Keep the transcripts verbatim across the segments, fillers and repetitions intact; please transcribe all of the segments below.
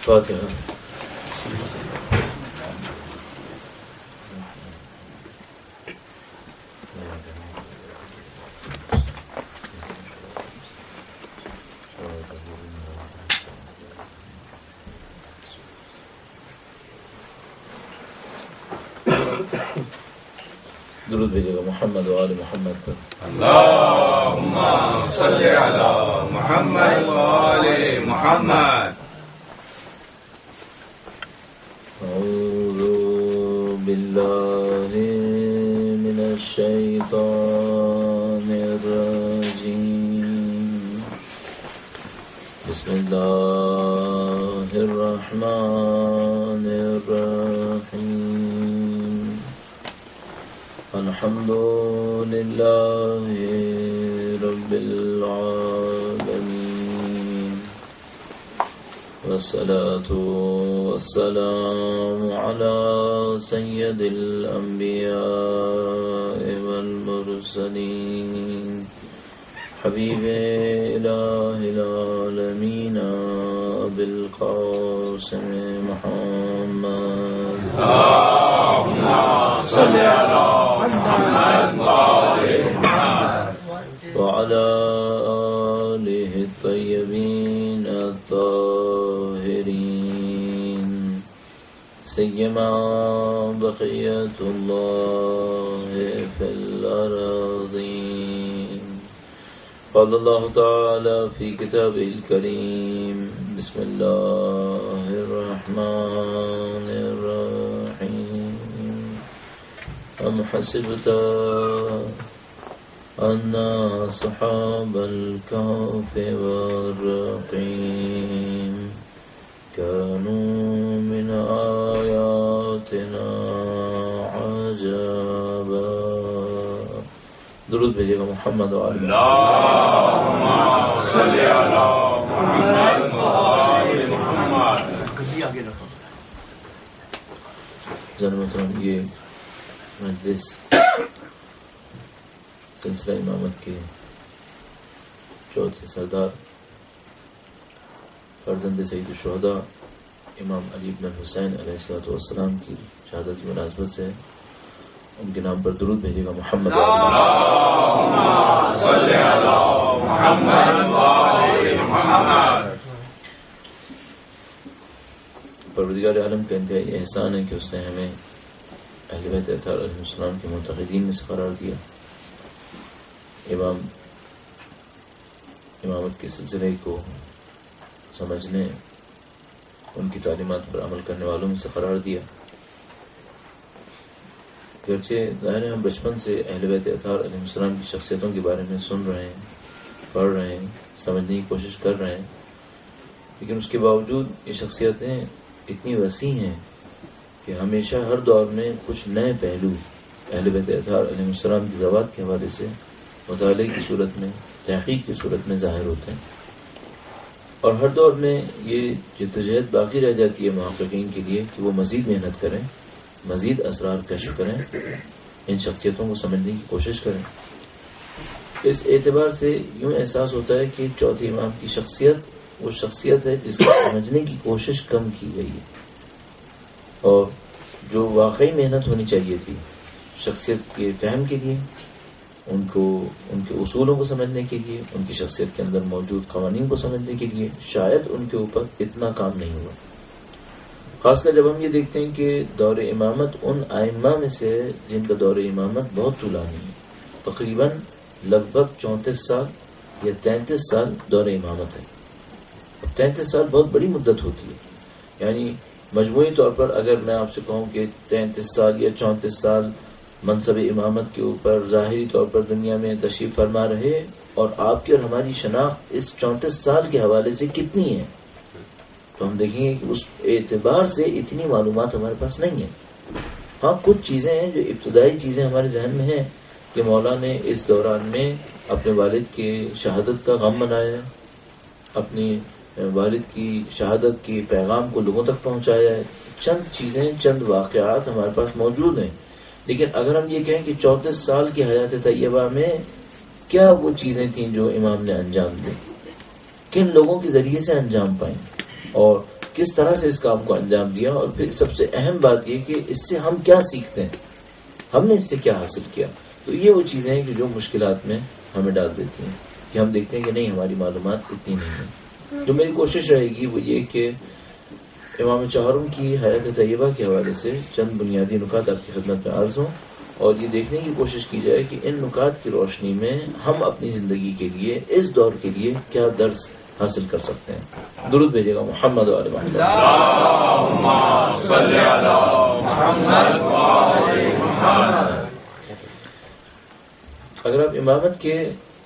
فاتحہ. درود بھیجے گا محمد و آل محمد پر. اللہم صلی علی محمد و آل محمد. اعوذ باللہ من الشیطان الرجیم. بسم اللہ الرحمن الرحیم. الحمد للہ رب العالمین والصلاة والسلام علی سید الانبیاء والمرسلین حبیب الہ العالمین ابی القاسم محمد. اللہم صلی علی محمد و آل محمد وعلى آله الطيبين الطاهرين سيما بقية الله في الأراضين. قال الله تعالى في كتابه الكريم بسم الله الرحمن الرحيم. أم حسبت أن أصحاب الكهف والرقيم كانوا من آياتنا عجبا. درود بھیجے گا محمد و آل محمد. اللہم صلی علی محمد و آل محمد. جناب محترم، یہ مجلس سلسلہ امامت کے چوتھے سردار فرزند سید الشہداء امام علی بن حسین علیہ الصلوۃ والسلام کی شہادت کی مناسبت سے ان کے نام پر درود بھیجے گا محمد. اللہم صلی علی محمد و آل محمد. پروردگار عالم کا انتہائی احسان ہے کہ اس نے ہمیں اہل بیت اطہار علیہ السلام کے معتقدین میں سے قرار دیا. امام امامت کے سلسلے کو سمجھنے، ان کی تعلیمات پر عمل کرنے والوں میں سے قرار دیا. گرچہ ظاہر ہے ہم بچپن سے اہل بیت اطہار علیہ السلام کی شخصیتوں کے بارے میں سن رہے ہیں، پڑھ رہے ہیں، سمجھنے کی کوشش کر رہے ہیں، لیکن اس کے باوجود یہ شخصیتیں اتنی وسیع ہیں کہ ہمیشہ ہر دور میں کچھ نئے پہلو اہل بیت اطہار علیہ السلام کی ذوات کے حوالے سے مطالعے کی صورت میں، تحقیق کی صورت میں ظاہر ہوتے ہیں. اور ہر دور میں یہ جدوجہد باقی رہ جاتی ہے محققین کے لیے کہ وہ مزید محنت کریں، مزید اسرار کشف کریں، ان شخصیتوں کو سمجھنے کی کوشش کریں. اس اعتبار سے یوں احساس ہوتا ہے کہ چوتھے امام کی شخصیت وہ شخصیت ہے جس کو سمجھنے کی کوشش کم کی گئی ہے، اور جو واقعی محنت ہونی چاہیے تھی شخصیت کے فہم کے لیے، ان کو ان کے اصولوں کو سمجھنے کے لیے، ان کی شخصیت کے اندر موجود قوانین کو سمجھنے کے لیے، شاید ان کے اوپر اتنا کام نہیں ہوا. خاص کر جب ہم یہ دیکھتے ہیں کہ دور امامت ان ائمہ میں سے جن کا دور امامت بہت طولانی ہے، تقریباً لگ بھگ چونتیس سال یا تینتیس سال دور امامت ہے. تینتیس سال بہت بڑی مدت ہوتی ہے. یعنی مجموعی طور پر اگر میں آپ سے کہوں کہ تینتیس سال یا چونتیس سال منصب امامت کے اوپر ظاہری طور پر دنیا میں تشریف فرما رہے، اور آپ کی اور ہماری شناخت اس چونتیس سال کے حوالے سے کتنی ہے، تو ہم دیکھیں گے کہ اس اعتبار سے اتنی معلومات ہمارے پاس نہیں ہیں. ہاں کچھ چیزیں ہیں جو ابتدائی چیزیں ہمارے ذہن میں ہیں کہ مولا نے اس دوران میں اپنے والد کی شہادت کا غم منایا، اپنی والد کی شہادت کی پیغام کو لوگوں تک پہنچایا ہے. چند چیزیں، چند واقعات ہمارے پاس موجود ہیں. لیکن اگر ہم یہ کہیں کہ چونتیس سال کی حیات طیبہ میں کیا وہ چیزیں تھیں جو امام نے انجام دی، کن لوگوں کے ذریعے سے انجام پائیں، اور کس طرح سے اس کام کو انجام دیا، اور پھر سب سے اہم بات یہ کہ اس سے ہم کیا سیکھتے ہیں، ہم نے اس سے کیا حاصل کیا. تو یہ وہ چیزیں ہیں کہ جو مشکلات میں ہمیں ڈال دیتی ہیں کہ ہم دیکھتے ہیں کہ نہیں ہماری معلومات اتنی نہیں ہیں. تو میری کوشش رہے گی وہ یہ کہ امام چہارم کی حیات طیبہ کے حوالے سے چند بنیادی نکات آپ کی خدمت میں عرض ہوں، اور یہ دیکھنے کی کوشش کی جائے کہ ان نکات کی روشنی میں ہم اپنی زندگی کے لیے اس دور کے لیے کیا درس حاصل کر سکتے ہیں. درود بھیجے گا محمد و آل محمد. اللہم صلی علی محمد و آل محمد. اگر آپ امامت کے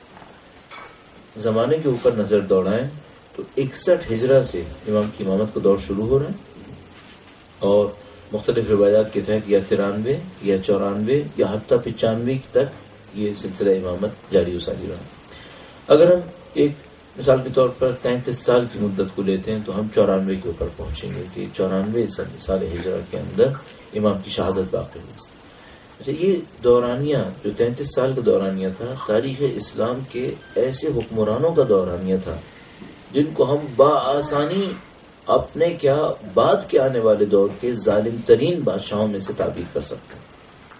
زمانے کے اوپر نظر دوڑائیں تو اکسٹھ ہجرہ سے امام کی امامت کا دور شروع ہو رہا ہے، اور مختلف روایات کے تحت یا ترانوے یا چورانوے یا حتیٰ پچانوے تک یہ سلسلہ امامت جاری و ساری رہا. اگر ہم ایک مثال کے طور پر تینتیس سال کی مدت کو لیتے ہیں تو ہم چورانوے کے اوپر پہنچیں گے کہ چورانوے سال ہجرہ کے اندر امام کی شہادت واقع ہوئی. اچھا، یہ دورانیہ جو تینتیس سال کا دورانیہ تھا تاریخ اسلام کے ایسے حکمرانوں کا دورانیہ تھا جن کو ہم بآسانی اپنے کیا بعد کے آنے والے دور کے ظالم ترین بادشاہوں میں سے تعبیر کر سکتے ہیں،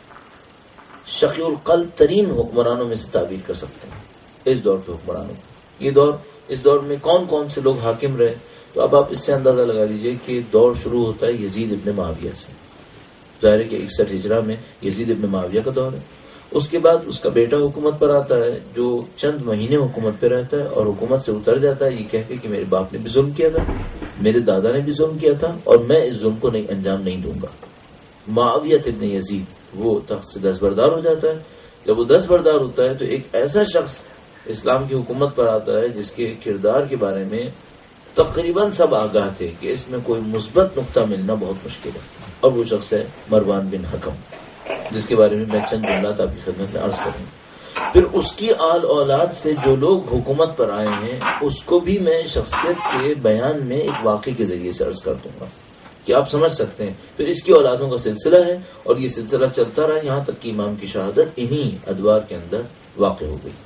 شقی القلب ترین حکمرانوں میں سے تعبیر کر سکتے ہیں اس دور کے حکمرانوں کو. یہ دور اس دور میں کون کون سے لوگ حاکم رہے، تو اب آپ اس سے اندازہ لگا لیجئے کہ دور شروع ہوتا ہے یزید ابن معاویہ سے. ظاہر ہے کہ اکسٹھ ہجرہ میں یزید ابن معاویہ کا دور ہے. اس کے بعد اس کا بیٹا حکومت پر آتا ہے جو چند مہینے حکومت پہ رہتا ہے اور حکومت سے اتر جاتا ہے یہ کہہ کے کہ میرے باپ نے بھی ظلم کیا تھا، میرے دادا نے بھی ظلم کیا تھا، اور میں اس ظلم کو نہیں انجام نہیں دوں گا. معاویہ ابن یزید وہ تخت سے دستبردار ہو جاتا ہے. جب وہ دستبردار ہوتا ہے تو ایک ایسا شخص اسلام کی حکومت پر آتا ہے جس کے کردار کے بارے میں تقریباً سب آگاہ تھے کہ اس میں کوئی مثبت نقطہ ملنا بہت مشکل ہے، اور وہ شخص ہے مروان بن حکم، جس کے بارے میں میں چند جملات آپ کی خدمت میں عرض کروں. پھر اس کی آل اولاد سے جو لوگ حکومت پر آئے ہیں اس کو بھی میں شخصیت کے بیان میں ایک واقعے کے ذریعے سے عرض کر دوں گا کہ آپ سمجھ سکتے ہیں. پھر اس کی اولادوں کا سلسلہ ہے اور یہ سلسلہ چلتا رہا یہاں تک کہ امام کی شہادت انہی ادوار کے اندر واقع ہو گئی.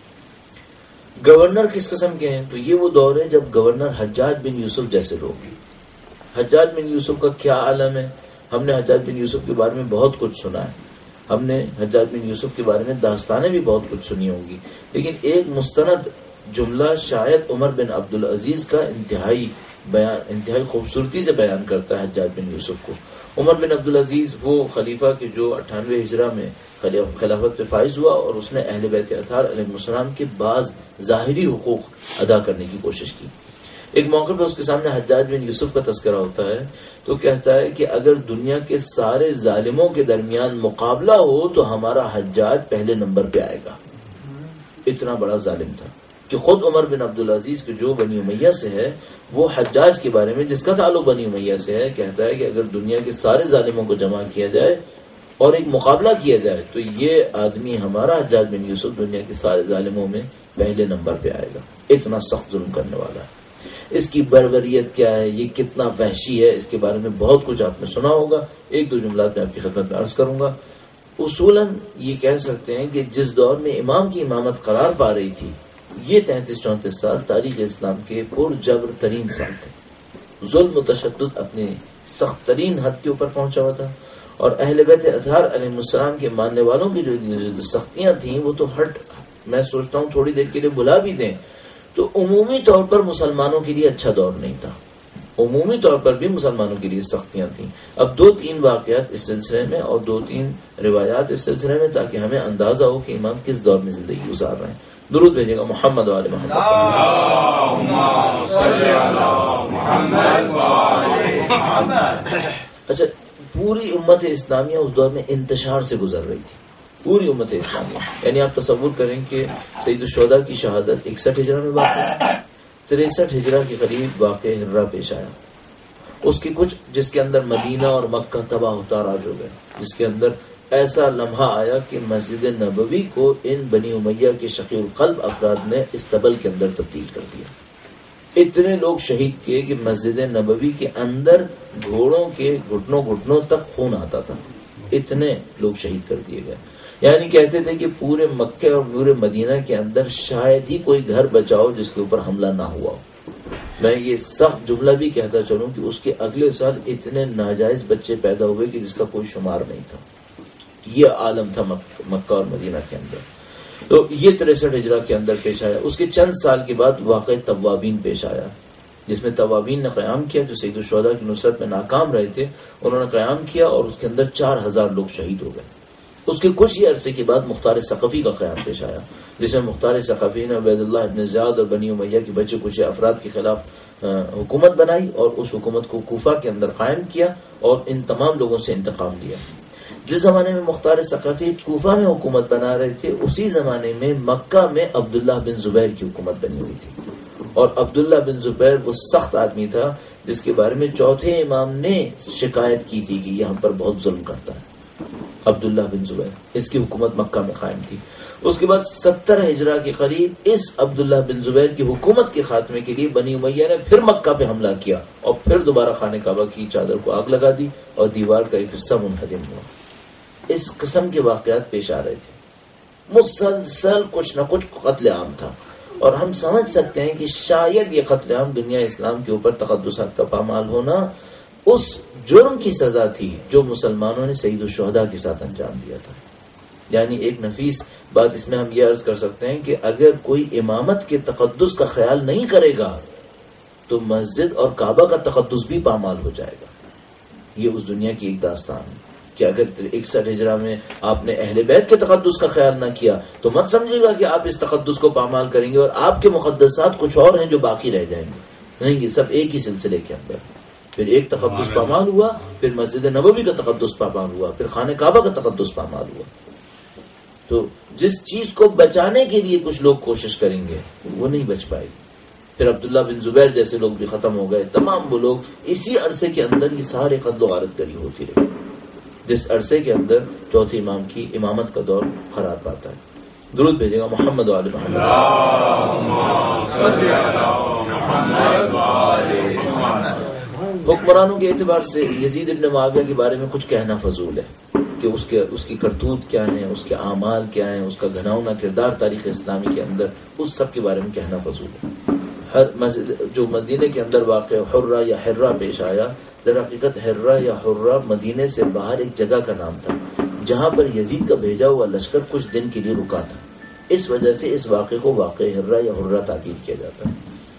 گورنر کس قسم کے ہیں، تو یہ وہ دور ہے جب گورنر حجاج بن یوسف جیسے لوگ ہیں. حجاج بن یوسف کا کیا عالم ہے، ہم نے حجاج بن یوسف کے بارے میں بہت کچھ سنا ہے، ہم نے حجاج بن یوسف کے بارے میں داستانیں بھی بہت کچھ سنی ہوں گی، لیکن ایک مستند جملہ شاید عمر بن عبدالعزیز کا انتہائی بیان انتہائی خوبصورتی سے بیان کرتا ہے حجاج بن یوسف کو. عمر بن عبدالعزیز وہ خلیفہ کے جو اٹھانوے ہجرہ میں خلافت پہ فائز ہوا اور اس نے اہل بیت اطہار علیہ السلام کے بعض ظاہری حقوق ادا کرنے کی کوشش کی. ایک موقع پہ اس کے سامنے حجاج بن یوسف کا تذکرہ ہوتا ہے تو کہتا ہے کہ اگر دنیا کے سارے ظالموں کے درمیان مقابلہ ہو تو ہمارا حجاج پہلے نمبر پہ آئے گا. اتنا بڑا ظالم تھا کہ خود عمر بن عبدالعزیز کے جو بنی امیہ سے ہے وہ حجاج کے بارے میں جس کا تعلق بنی امیہ سے ہے کہتا ہے کہ اگر دنیا کے سارے ظالموں کو جمع کیا جائے اور ایک مقابلہ کیا جائے تو یہ آدمی ہمارا حجاج بن یوسف دنیا کے سارے ظالموں میں پہلے نمبر پہ آئے گا. اتنا سخت ظلم کرنے والا ہے. اس کی بربریت کیا ہے، یہ کتنا وحشی ہے، اس کے بارے میں بہت کچھ آپ نے سنا ہوگا. ایک دو جملات میں آپ کی خدمت میں عرض کروں گا. اصولاً یہ کہہ سکتے ہیں کہ جس دور میں امام کی امامت قرار پا رہی تھی یہ تینتیس چونتیس سال تاریخ اسلام کے پر جبر ترین سال تھے. ظلم و تشدد اپنے سخت ترین حد کے اوپر پہنچا ہوا تھا، اور اہل بیت اطہار علیہ السلام کے ماننے والوں کی جو سختیاں تھیں وہ تو ہٹ میں سوچتا ہوں تھوڑی دیر کے لیے بلا بھی دیں تو عمومی طور پر مسلمانوں کے لیے اچھا دور نہیں تھا. عمومی طور پر بھی مسلمانوں کے لیے سختیاں تھیں. اب دو تین واقعات اس سلسلے میں اور دو تین روایات اس سلسلے میں تاکہ ہمیں اندازہ ہو کہ امام کس دور میں زندگی گزار رہے ہیں. درود بھیجے گا محمد و آل محمد. اچھا، پوری امت اسلامیہ اس دور میں انتشار سے گزر رہی تھی. پوری امت اسلامیہ یعنی آپ تصور کریں کہ سید الشہداء کی شہادت اکسٹھ ہجرہ میں واقع، تریسٹھ ہجرہ کے قریب واقع ہررا پیش آیا. اس کی کچھ جس کے اندر مدینہ اور مکہ تباہ و تاراج ہو گئے، جس کے اندر ایسا لمحہ آیا کہ مسجد نبوی کو ان بنی امیہ کے شقی القلب افراد نے استبل کے اندر تبدیل کر دیا. اتنے لوگ شہید کیے کہ مسجد نبوی کے اندر گھوڑوں کے گھٹنوں گھٹنوں تک خون آتا تھا. اتنے لوگ شہید کر دیے گئے. یعنی کہتے تھے کہ پورے مکہ اور نور مدینہ کے اندر شاید ہی کوئی گھر بچاؤ جس کے اوپر حملہ نہ ہوا ہو. میں یہ سخت جملہ بھی کہتا چلوں کہ اس کے اگلے سال اتنے ناجائز بچے پیدا ہوئے کہ جس کا کوئی شمار نہیں تھا. یہ عالم تھا مکہ اور مدینہ کے اندر. تو یہ تریسٹھ ہجرہ کے اندر پیش آیا. اس کے چند سال کے بعد واقع توابین پیش آیا، جس میں توابین نے قیام کیا، جو سید الشہداء کی نصرت میں ناکام رہے تھے. انہوں نے قیام کیا اور اس کے اندر چار ہزار لوگ شہید ہو گئے. اس کے کچھ ہی عرصے کے بعد مختار ثقفی کا قیام پیش آیا، جس میں مختار ثقفی نے عبید اللہ ابن زیاد اور بنی امیہ کے بچے کچھ افراد کے خلاف حکومت بنائی اور اس حکومت کو کوفہ کے اندر قائم کیا اور ان تمام لوگوں سے انتقام لیا. جس زمانے میں مختار ثقفی کوفہ میں حکومت بنا رہے تھے، اسی زمانے میں مکہ میں عبداللہ بن زبیر کی حکومت بنی ہوئی تھی. اور عبداللہ بن زبیر وہ سخت آدمی تھا جس کے بارے میں چوتھے امام نے شکایت کی تھی کہ یہ ہم پر بہت ظلم کرتا ہے. عبداللہ بن زبیر، اس کی حکومت مکہ میں قائم تھی. اس کے بعد ستر ہجرہ کے قریب اس عبداللہ بن زبیر کی حکومت کے خاتمے کے لیے بنی امیہ نے پھر مکہ پہ حملہ کیا اور پھر دوبارہ خانہ کعبہ کی چادر کو آگ لگا دی اور دیوار کا ایک حصہ منہدم ہوا. اس قسم کے واقعات پیش آ رہے تھے. مسلسل کچھ نہ کچھ قتل عام تھا. اور ہم سمجھ سکتے ہیں کہ شاید یہ قتل عام دنیا اسلام کے اوپر تقدسات کا پامال ہونا اس جرم کی سزا تھی جو مسلمانوں نے سید الشہداء کے ساتھ انجام دیا تھا. یعنی ایک نفیس بات اس میں ہم یہ عرض کر سکتے ہیں کہ اگر کوئی امامت کے تقدس کا خیال نہیں کرے گا تو مسجد اور کعبہ کا تقدس بھی پامال ہو جائے گا. یہ اس دنیا کی ایک داستان ہے کہ اگر اکسٹھ ہجرہ میں آپ نے اہل بیت کے تقدس کا خیال نہ کیا تو مت سمجھے گا کہ آپ اس تقدس کو پامال کریں گے اور آپ کے مقدسات کچھ اور ہیں جو باقی رہ جائیں گے. نہیں، یہ سب ایک ہی سلسلے کے اندر. پھر ایک تقدس پامال ہوا، پھر مسجد نبوی کا تقدس پامال ہوا، پھر خانہ کعبہ کا تقدس پامال ہوا. تو جس چیز کو بچانے کے لیے کچھ لوگ کوشش کریں گے وہ نہیں بچ پائے گی. پھر عبداللہ بن زبیر جیسے لوگ بھی ختم ہو گئے. تمام وہ لوگ اسی عرصے کے اندر یہ سارے قتل و غارت گری ہوتی رہی، جس عرصے کے اندر چوتھے امام کی امامت کا دور قرار پاتا ہے. درود بھیجے گا محمد وآل محمد. حکمرانوں کے اعتبار سے یزید ابن معاویہ کے بارے میں کچھ کہنا فضول ہے کہ اس کے اس کی کرتوت کیا ہیں، اس کے اعمال کیا ہیں، اس کا گھناؤنا کردار تاریخ اسلامی کے اندر، اس سب کے بارے میں کہنا فضول ہے. ہر مسجد جو مدینے کے اندر واقع حرہ یا حرہ پیش آیا، در حقیقت حرہ یا حرہ مدینے سے باہر ایک جگہ کا نام تھا جہاں پر یزید کا بھیجا ہوا لشکر کچھ دن کے لیے رکا تھا. اس وجہ سے اس واقعے کو واقع حرہ یا حرہ تعبیر کیا جاتا ہے.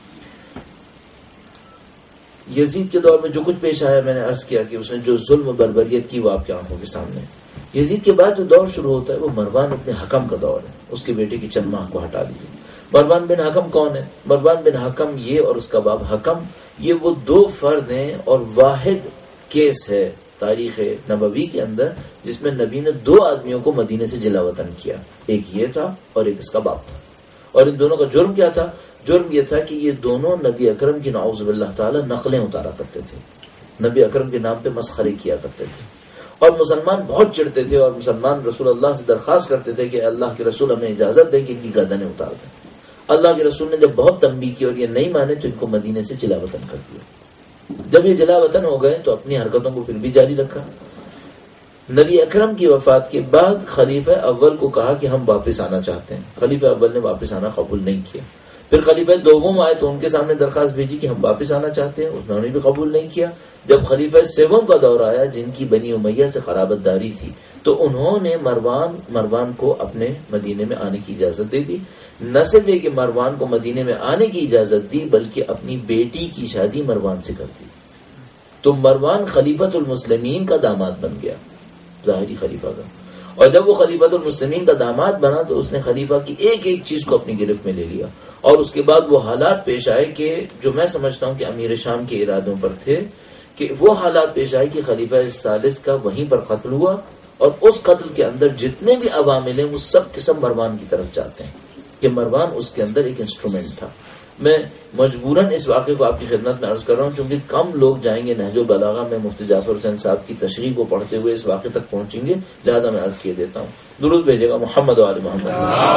یزید کے دور میں جو کچھ پیش آیا، میں نے عرض کیا کہ اس نے جو ظلم و بربریت کی وہ آپ کی آنکھوں کے سامنے. یزید کے بعد جو دور شروع ہوتا ہے وہ مروان ابن حکم کا دور ہے. اس کے بیٹے کی چند ماہ کو ہٹا لیجیے. مروان بن حکم کون ہے؟ مروان بن حکم یہ اور اس کا باپ حکم، یہ وہ دو فرد ہیں اور واحد کیس ہے تاریخ نبوی کے اندر جس میں نبی نے دو آدمیوں کو مدینے سے جلا وطن کیا. ایک یہ تھا اور ایک اس کا باپ تھا. اور ان دونوں کا جرم کیا تھا؟ جرم یہ تھا کہ یہ دونوں نبی اکرم کی نعوذ باللہ تعالی نقلیں اتارا کرتے تھے، نبی اکرم کے نام پہ مسخرے کیا کرتے تھے. اور مسلمان بہت چڑھتے تھے اور مسلمان رسول اللہ سے درخواست کرتے تھے کہ اللہ کے رسول ہمیں اجازت دیں کہ ان کی گردنیں اتار دیں. اللہ کے رسول نے جب بہت تنبیہ کی اور یہ نہیں مانے تو ان کو مدینے سے جلا وطن کر دیا. جب یہ جلا وطن ہو گئے تو اپنی حرکتوں کو پھر بھی جاری رکھا. نبی اکرم کی وفات کے بعد خلیفہ اول کو کہا کہ ہم واپس آنا چاہتے ہیں. خلیفہ اول نے واپس آنا قبول نہیں کیا. پھر خلیفہ دوم آئے تو ان کے سامنے درخواست بھیجی کہ ہم واپس آنا چاہتے ہیں، انہوں نے بھی قبول نہیں کیا. جب خلیفہ سوم کا دور آیا جن کی بنی امیہ سے قرابت داری تھی تو انہوں نے مروان مروان کو اپنے مدینے میں آنے کی اجازت دے دی. نہ صرف یہ کہ مروان کو مدینے میں آنے کی اجازت دی بلکہ اپنی بیٹی کی شادی مروان سے کر دی. تو مروان خلیفۃ المسلمین کا داماد بن گیا، ظاہری خلیفہ کا. اور جب وہ خلیفۃ المسلمین کا داماد بنا تو اس نے خلیفہ کی ایک ایک چیز کو اپنی گرفت میں لے لیا. اور اس کے بعد وہ حالات پیش آئے کہ جو میں سمجھتا ہوں کہ امیر شام کے ارادوں پر تھے، کہ وہ حالات پیش آئے کہ خلیفہ الثالث کا وہیں پر قتل ہوا اور اس قتل کے اندر جتنے بھی عوامل ہیں وہ سب کے سب مروان کی طرف جاتے ہیں کہ مروان اس کے اندر ایک انسٹرومنٹ تھا. میں مجبوراً اس واقعے کو آپ کی خدمت میں عرض کر رہا ہوں چونکہ کم لوگ جائیں گے نہج البلاغہ میں مفتی جعفر حسین صاحب کی تشریح کو پڑھتے ہوئے اس واقعے تک پہنچیں گے، لہذا میں عرض کیے دیتا ہوں. درود بھیجے گا محمد وآل محمد.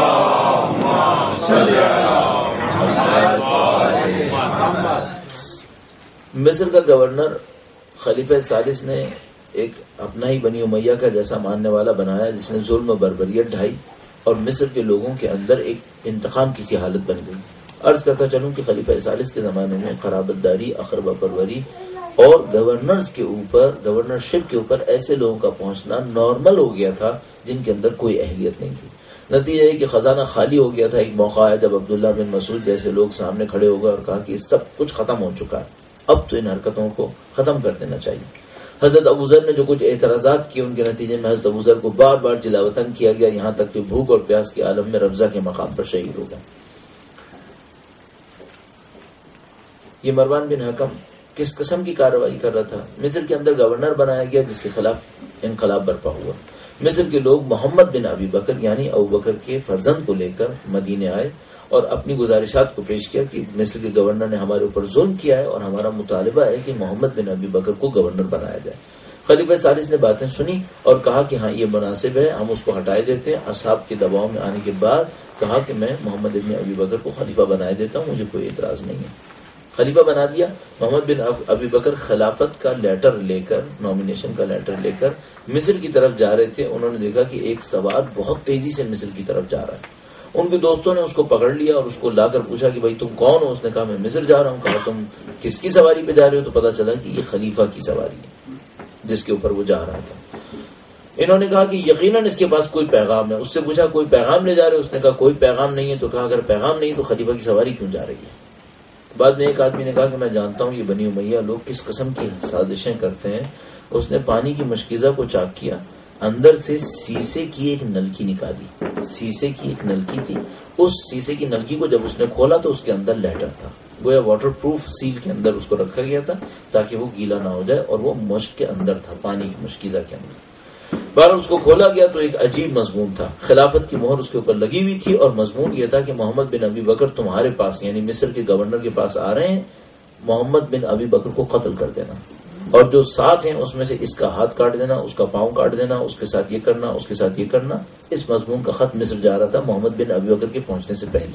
مصر کا گورنر خلیفہ ثالث نے ایک اپنا ہی بنی امیہ کا جیسا ماننے والا بنایا جس نے ظلم و بربریت ڈھائی اور مصر کے لوگوں کے اندر ایک انتقام کی سی حالت بن گئی. عرض کرتا چلوں کہ خلیفہ ثالث کے زمانے میں قرابت داری، اقربا پروری اور گورنرز کے اوپر، گورنرشپ کے اوپر ایسے لوگوں کا پہنچنا نارمل ہو گیا تھا جن کے اندر کوئی اہلیت نہیں تھی. نتیجہ ہے کہ خزانہ خالی ہو گیا تھا. ایک موقع آیا جب عبداللہ بن مسعود جیسے لوگ سامنے کھڑے ہو گئے اور کہا کہ سب کچھ ختم ہو چکا ہے، اب تو ان حرکتوں کو ختم کر دینا چاہیے. حضرت ابوذر نے جو کچھ اعتراضات کیے ان کے نتیجے میں حضرت ابوذر کو بار بار جلاوطن کیا گیا، یہاں تک کہ بھوک اور پیاس کے عالم میں ربضہ کے مقام پر شہید ہو گئے. یہ مروان بن حکم کس قسم کی کارروائی کر رہا تھا؟ مصر کے اندر گورنر بنایا گیا جس کے خلاف انقلاب برپا ہوا. مصر کے لوگ محمد بن ابی بکر یعنی ابو بکر کے فرزند کو لے کر مدینے آئے اور اپنی گزارشات کو پیش کیا کہ مصر کے گورنر نے ہمارے اوپر ظلم کیا ہے اور ہمارا مطالبہ ہے کہ محمد بن ابی بکر کو گورنر بنایا جائے. خلیفہ ثالث نے باتیں سنی اور کہا کہ ہاں یہ مناسب ہے، ہم اس کو ہٹائے دیتے ہیں. اصحاب کے دباؤ میں آنے کے بعد کہا کہ میں محمد بن ابی بکر کو خلیفہ بنائے دیتا ہوں، مجھے کوئی اعتراض نہیں ہے. خلیفہ بنا دیا. محمد بن ابی بکر خلافت کا لیٹر لے کر، نامینیشن کا لیٹر لے کر مصر کی طرف جا رہے تھے. انہوں نے دیکھا کہ ایک سوار بہت تیزی سے مصر کی طرف جا رہا ہے. ان کے دوستوں نے اس کو پکڑ لیا اور اس کو لا کر پوچھا کہ بھائی تم کون ہو؟ اس نے کہا میں مصر جا رہا ہوں. کہا تم کس کی سواری پہ جا رہے ہو؟ تو پتا چلا کہ یہ خلیفہ کی سواری ہے جس کے اوپر وہ جا رہا تھا. انہوں نے کہا کہ یقیناً اس کے پاس کوئی پیغام ہے. اس سے پوچھا کوئی پیغام لے جا رہے ہو؟ اس نے کہا کوئی پیغام نہیں ہے. تو کہا اگر پیغام نہیں تو خلیفہ کی سواری کیوں جا رہی ہے؟ بعد میں ایک آدمی نے کہا کہ میں جانتا ہوں یہ بنی امیہ لوگ کس قسم کی سازشیں کرتے ہیں. اس نے پانی کی مشکیزہ کو چاک کیا، اندر سے سیسے کی ایک نلکی نکالی. سیسے کی ایک نلکی تھی. اس سیسے کی نلکی کو جب اس نے کھولا تو اس کے اندر لیٹر تھا. گویا واٹر پروف سیل کے اندر اس کو رکھا گیا تھا تاکہ وہ گیلا نہ ہو جائے، اور وہ مشک کے اندر تھا، پانی کی مشکیزہ کے اندر. بار اس کو کھولا گیا تو ایک عجیب مضمون تھا. خلافت کی مہر اس کے اوپر لگی ہوئی تھی اور مضمون یہ تھا کہ محمد بن ابی بکر تمہارے پاس یعنی مصر کے گورنر کے پاس آ رہے ہیں، محمد بن ابی بکر کو قتل کر دینا، اور جو ساتھ ہیں اس میں سے اس کا ہاتھ کاٹ دینا، اس کا پاؤں کاٹ دینا، اس کے ساتھ یہ کرنا، اس کے ساتھ یہ کرنا. اس مضمون کا خط مصر جا رہا تھا محمد بن ابی بکر کے پہنچنے سے پہلے.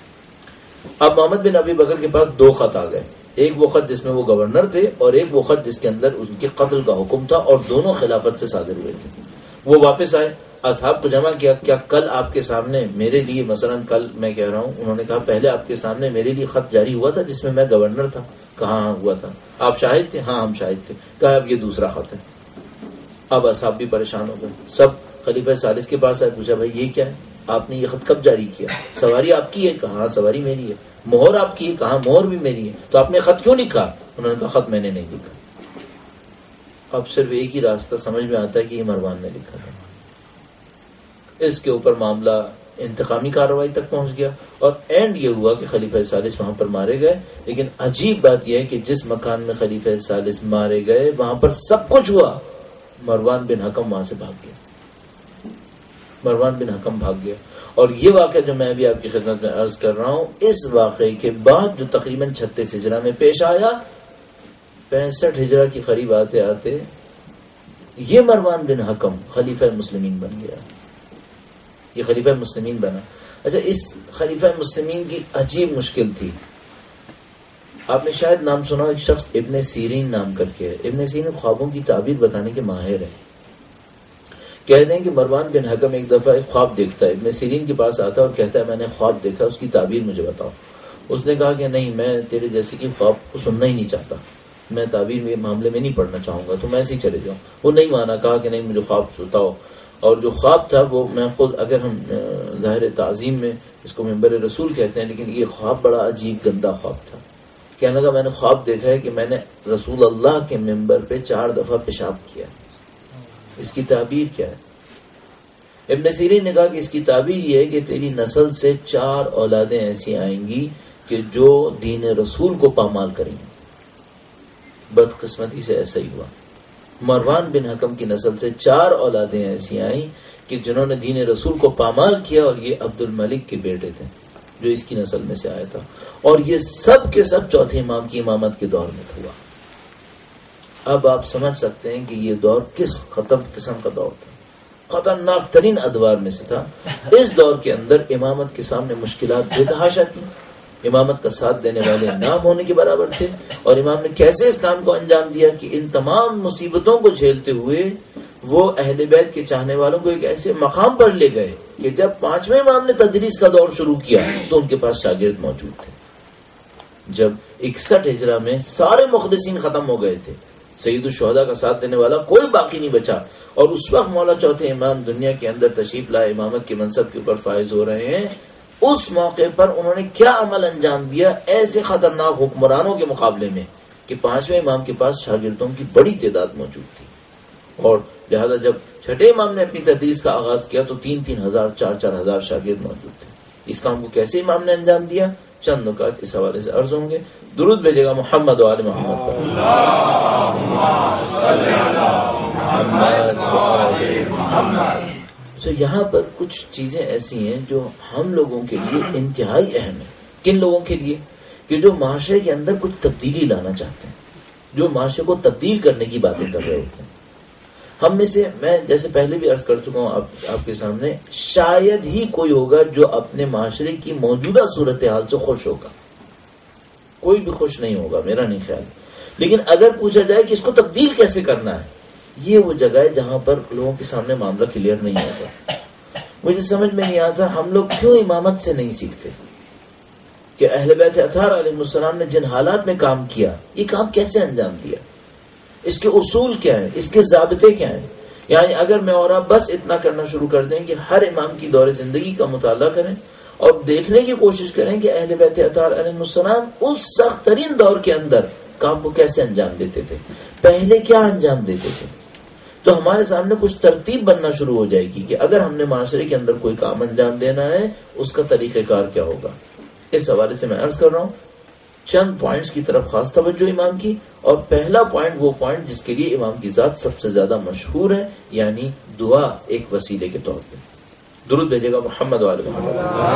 اب محمد بن ابی بکر کے پاس دو خط آ گئے. ایک وہ خط جس میں وہ گورنر تھے اور ایک وہ خط جس کے اندر ان کے قتل کا حکم تھا، اور دونوں خلافت سے صادر ہوئے تھے. وہ واپس آئے، اصحاب کو جمع کیا. کیا کل آپ کے سامنے میرے لیے، مثلا کل میں کہہ رہا ہوں، انہوں نے کہا پہلے آپ کے سامنے میرے لیے خط جاری ہوا تھا جس میں میں گورنر تھا؟ کہاں ہاں ہوا تھا. آپ شاہد تھے؟ ہاں ہم شاہد تھے. کہا اب یہ دوسرا خط ہے. اب اصحاب بھی پریشان ہو گئے. سب خلیفہ ثالث کے پاس آئے، پوچھا بھائی یہ کیا ہے؟ آپ نے یہ خط کب جاری کیا؟ سواری آپ کی ہے؟ کہا ہاں سواری میری ہے. مہر آپ کی ہے؟ کہا مہر بھی میری ہے. تو آپ نے خط کیوں لکھا؟ انہوں نے کہا خط میں نے نہیں لکھا. اب صرف ایک ہی راستہ سمجھ میں آتا ہے کہ یہ مروان نے لکھا ہے. اس کے اوپر معاملہ انتقامی کارروائی تک پہنچ گیا اور اینڈ یہ ہوا کہ خلیفہ ثالث وہاں پر مارے گئے. لیکن عجیب بات یہ ہے کہ جس مکان میں خلیفہ ثالث مارے گئے وہاں پر سب کچھ ہوا، مروان بن حکم وہاں سے بھاگ گیا. مروان بن حکم بھاگ گیا. اور یہ واقعہ جو میں ابھی آپ کی خدمت میں عرض کر رہا ہوں، اس واقعے کے بعد جو تقریباً چھتیس ہجرہ میں پیش آیا، پینسٹھ ہجرہ کی قریب آتے آتے یہ مروان بن حکم خلیفہ مسلمین بن گیا. یہ خلیفہ مسلمین بنا. اچھا، اس خلیفہ مسلمین کی عجیب مشکل تھی. آپ نے شاید نام سنا، ایک شخص ابن سیرین نام کر کے. ابن سیرین خوابوں کی تعبیر بتانے کے ماہر ہیں. کہتے ہیں کہ مروان بن حکم ایک دفعہ ایک خواب دیکھتا ہے، ابن سیرین کے پاس آتا ہے اور کہتا ہے میں نے خواب دیکھا، اس کی تعبیر مجھے بتاؤ. اس نے کہا کہ نہیں، میں تیرے جیسے کی خواب کو سننا ہی نہیں چاہتا، میں تعبیر میں معاملے میں نہیں پڑھنا چاہوں گا، تم ایسے ہی چلے جاؤ. وہ نہیں مانا، کہا کہ نہیں مجھے خواب بتاؤ. اور جو خواب تھا وہ میں خود، اگر ہم ظاہر تعظیم میں اس کو منبر رسول کہتے ہیں، لیکن یہ خواب بڑا عجیب گندا خواب تھا. کہنے لگا میں نے خواب دیکھا ہے کہ میں نے رسول اللہ کے منبر پہ چار دفعہ پیشاب کیا. اس کی تعبیر کیا ہے؟ ابن سیرین نے کہا کہ اس کی تعبیر یہ ہے کہ تیری نسل سے چار اولادیں ایسی آئیں گی کہ جو دین رسول کو پامال کریں گی. بدقسمتی سے ایسا ہی ہوا. مروان بن حکم کی نسل سے چار اولادیں ایسی آئیں کہ جنہوں نے دین رسول کو پامال کیا، اور یہ عبد الملک کے بیٹے تھے جو اس کی نسل میں سے آیا تھا. اور یہ سب کے سب چوتھے امام کی امامت کے دور میں ہوا. اب آپ سمجھ سکتے ہیں کہ یہ دور کس ختم قسم کا دور تھا، خطرناک ترین ادوار میں سے تھا. اس دور کے اندر امامت کے سامنے مشکلات بے تحاشا تھیں. امامت کا ساتھ دینے والے نام ہونے کے برابر تھے. اور امام نے کیسے اس کام کو انجام دیا کہ ان تمام مصیبتوں کو جھیلتے ہوئے وہ اہل بیت کے چاہنے والوں کو ایک ایسے مقام پر لے گئے کہ جب پانچویں امام نے تدریس کا دور شروع کیا تو ان کے پاس شاگرد موجود تھے. جب اکسٹھ ہجرہ میں سارے مخلصین ختم ہو گئے تھے، سید الشہداء کا ساتھ دینے والا کوئی باقی نہیں بچا، اور اس وقت مولا چوتھے امام دنیا کے اندر تشریف لائے، امامت کے منصب کے اوپر فائز ہو رہے ہیں. اس موقع پر انہوں نے کیا عمل انجام دیا ایسے خطرناک حکمرانوں کے مقابلے میں کہ پانچویں امام کے پاس شاگردوں کی بڑی تعداد موجود تھی. اور لہذا جب چھٹے امام نے اپنی تدریس کا آغاز کیا تو تین تین ہزار چار چار ہزار شاگرد موجود تھے. اس کام کو کیسے امام نے انجام دیا، چند نکات اس حوالے سے عرض ہوں گے. درود بھیجے گا محمد و آل محمد پر. اللہم صلی علی محمد و آل محمد. تو یہاں پر کچھ چیزیں ایسی ہیں جو ہم لوگوں کے لیے انتہائی اہم ہیں. کن لوگوں کے لیے؟ کہ جو معاشرے کے اندر کچھ تبدیلی لانا چاہتے ہیں، جو معاشرے کو تبدیل کرنے کی باتیں کر رہے ہوتے ہیں. ہم میں سے، میں جیسے پہلے بھی عرض کر چکا ہوں آپ آپ کے سامنے، شاید ہی کوئی ہوگا جو اپنے معاشرے کی موجودہ صورتحال سے خوش ہوگا. کوئی بھی خوش نہیں ہوگا، میرا نہیں خیال. لیکن اگر پوچھا جائے کہ اس کو تبدیل کیسے کرنا ہے، یہ وہ جگہ ہے جہاں پر لوگوں کے سامنے معاملہ کلیئر نہیں ہوتا. مجھے سمجھ میں نہیں آتا ہم لوگ کیوں امامت سے نہیں سیکھتے کہ اہل بیت اطہار علیہ السلام نے جن حالات میں کام کیا، یہ کام کیسے انجام دیا، اس کے اصول کیا ہیں، اس کے ضابطے کیا ہیں. یعنی اگر میں اور آپ بس اتنا کرنا شروع کر دیں کہ ہر امام کی دور زندگی کا مطالعہ کریں اور دیکھنے کی کوشش کریں کہ اہل بیت اطہار علیہ السلام اس سخت ترین دور کے اندر کام کو کیسے انجام دیتے تھے، پہلے کیا انجام دیتے تھے، تو ہمارے سامنے کچھ ترتیب بننا شروع ہو جائے گی کہ اگر ہم نے معاشرے کے اندر کوئی کام انجام دینا ہے اس کا طریقہ کار کیا ہوگا. اس حوالے سے میں عرض کر رہا ہوں چند پوائنٹس کی طرف خاص توجہ امام کی. اور پہلا پوائنٹ وہ پوائنٹ جس کے لیے امام کی ذات سب سے زیادہ مشہور ہے، یعنی دعا ایک وسیلے کے طور پہ. درود بھیجے گا محمد و آل محمد.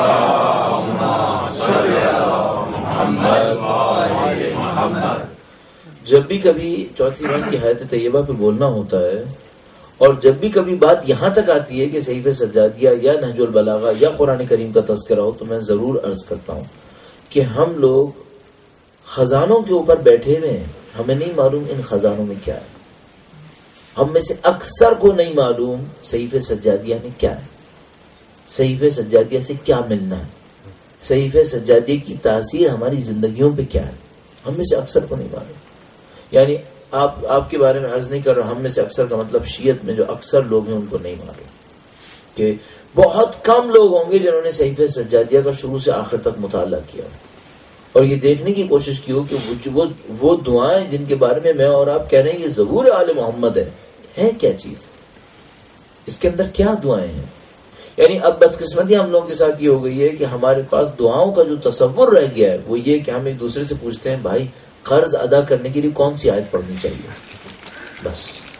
جب بھی کبھی چوتھی امام کی حیات طیبہ پہ بولنا ہوتا ہے اور جب بھی کبھی بات یہاں تک آتی ہے کہ صحیفہ سجادیہ یا نہج البلاغہ یا قرآن کریم کا تذکرہ ہو تو میں ضرور عرض کرتا ہوں کہ ہم لوگ خزانوں کے اوپر بیٹھے ہوئے ہیں، ہمیں نہیں معلوم ان خزانوں میں کیا ہے. ہم میں سے اکثر کو نہیں معلوم صحیفہ سجادیہ میں کیا ہے، صحیفہ سجادیہ سے کیا ملنا ہے، صحیفہ سجادیہ کی تاثیر ہماری زندگیوں پہ کیا ہے. ہم میں سے اکثر کو نہیں معلوم. یعنی آپ آپ کے بارے میں عرض نہیں کر رہا، ہم میں سے اکثر کا مطلب شیعت میں جو اکثر لوگ ہیں ان کو نہیں معلوم کہ بہت کم لوگ ہوں گے جنہوں نے صحیفہ سجادیہ کا شروع سے آخر تک مطالعہ کیا اور یہ دیکھنے کی کوشش کی ہو کہ وہ وہ دعائیں جن کے بارے میں میں اور آپ کہہ رہے ہیں یہ زبور آل محمد ہے، ہے کیا چیز، اس کے اندر کیا دعائیں ہیں. یعنی اب بدقسمتی ہم لوگوں کے ساتھ یہ ہو گئی ہے کہ ہمارے پاس دعاؤں کا جو تصور رہ گیا ہے وہ یہ کہ ہم ایک دوسرے سے پوچھتے ہیں بھائی قرض ادا کرنے کے لیے کون سی آیت پڑھنی چاہیے. بس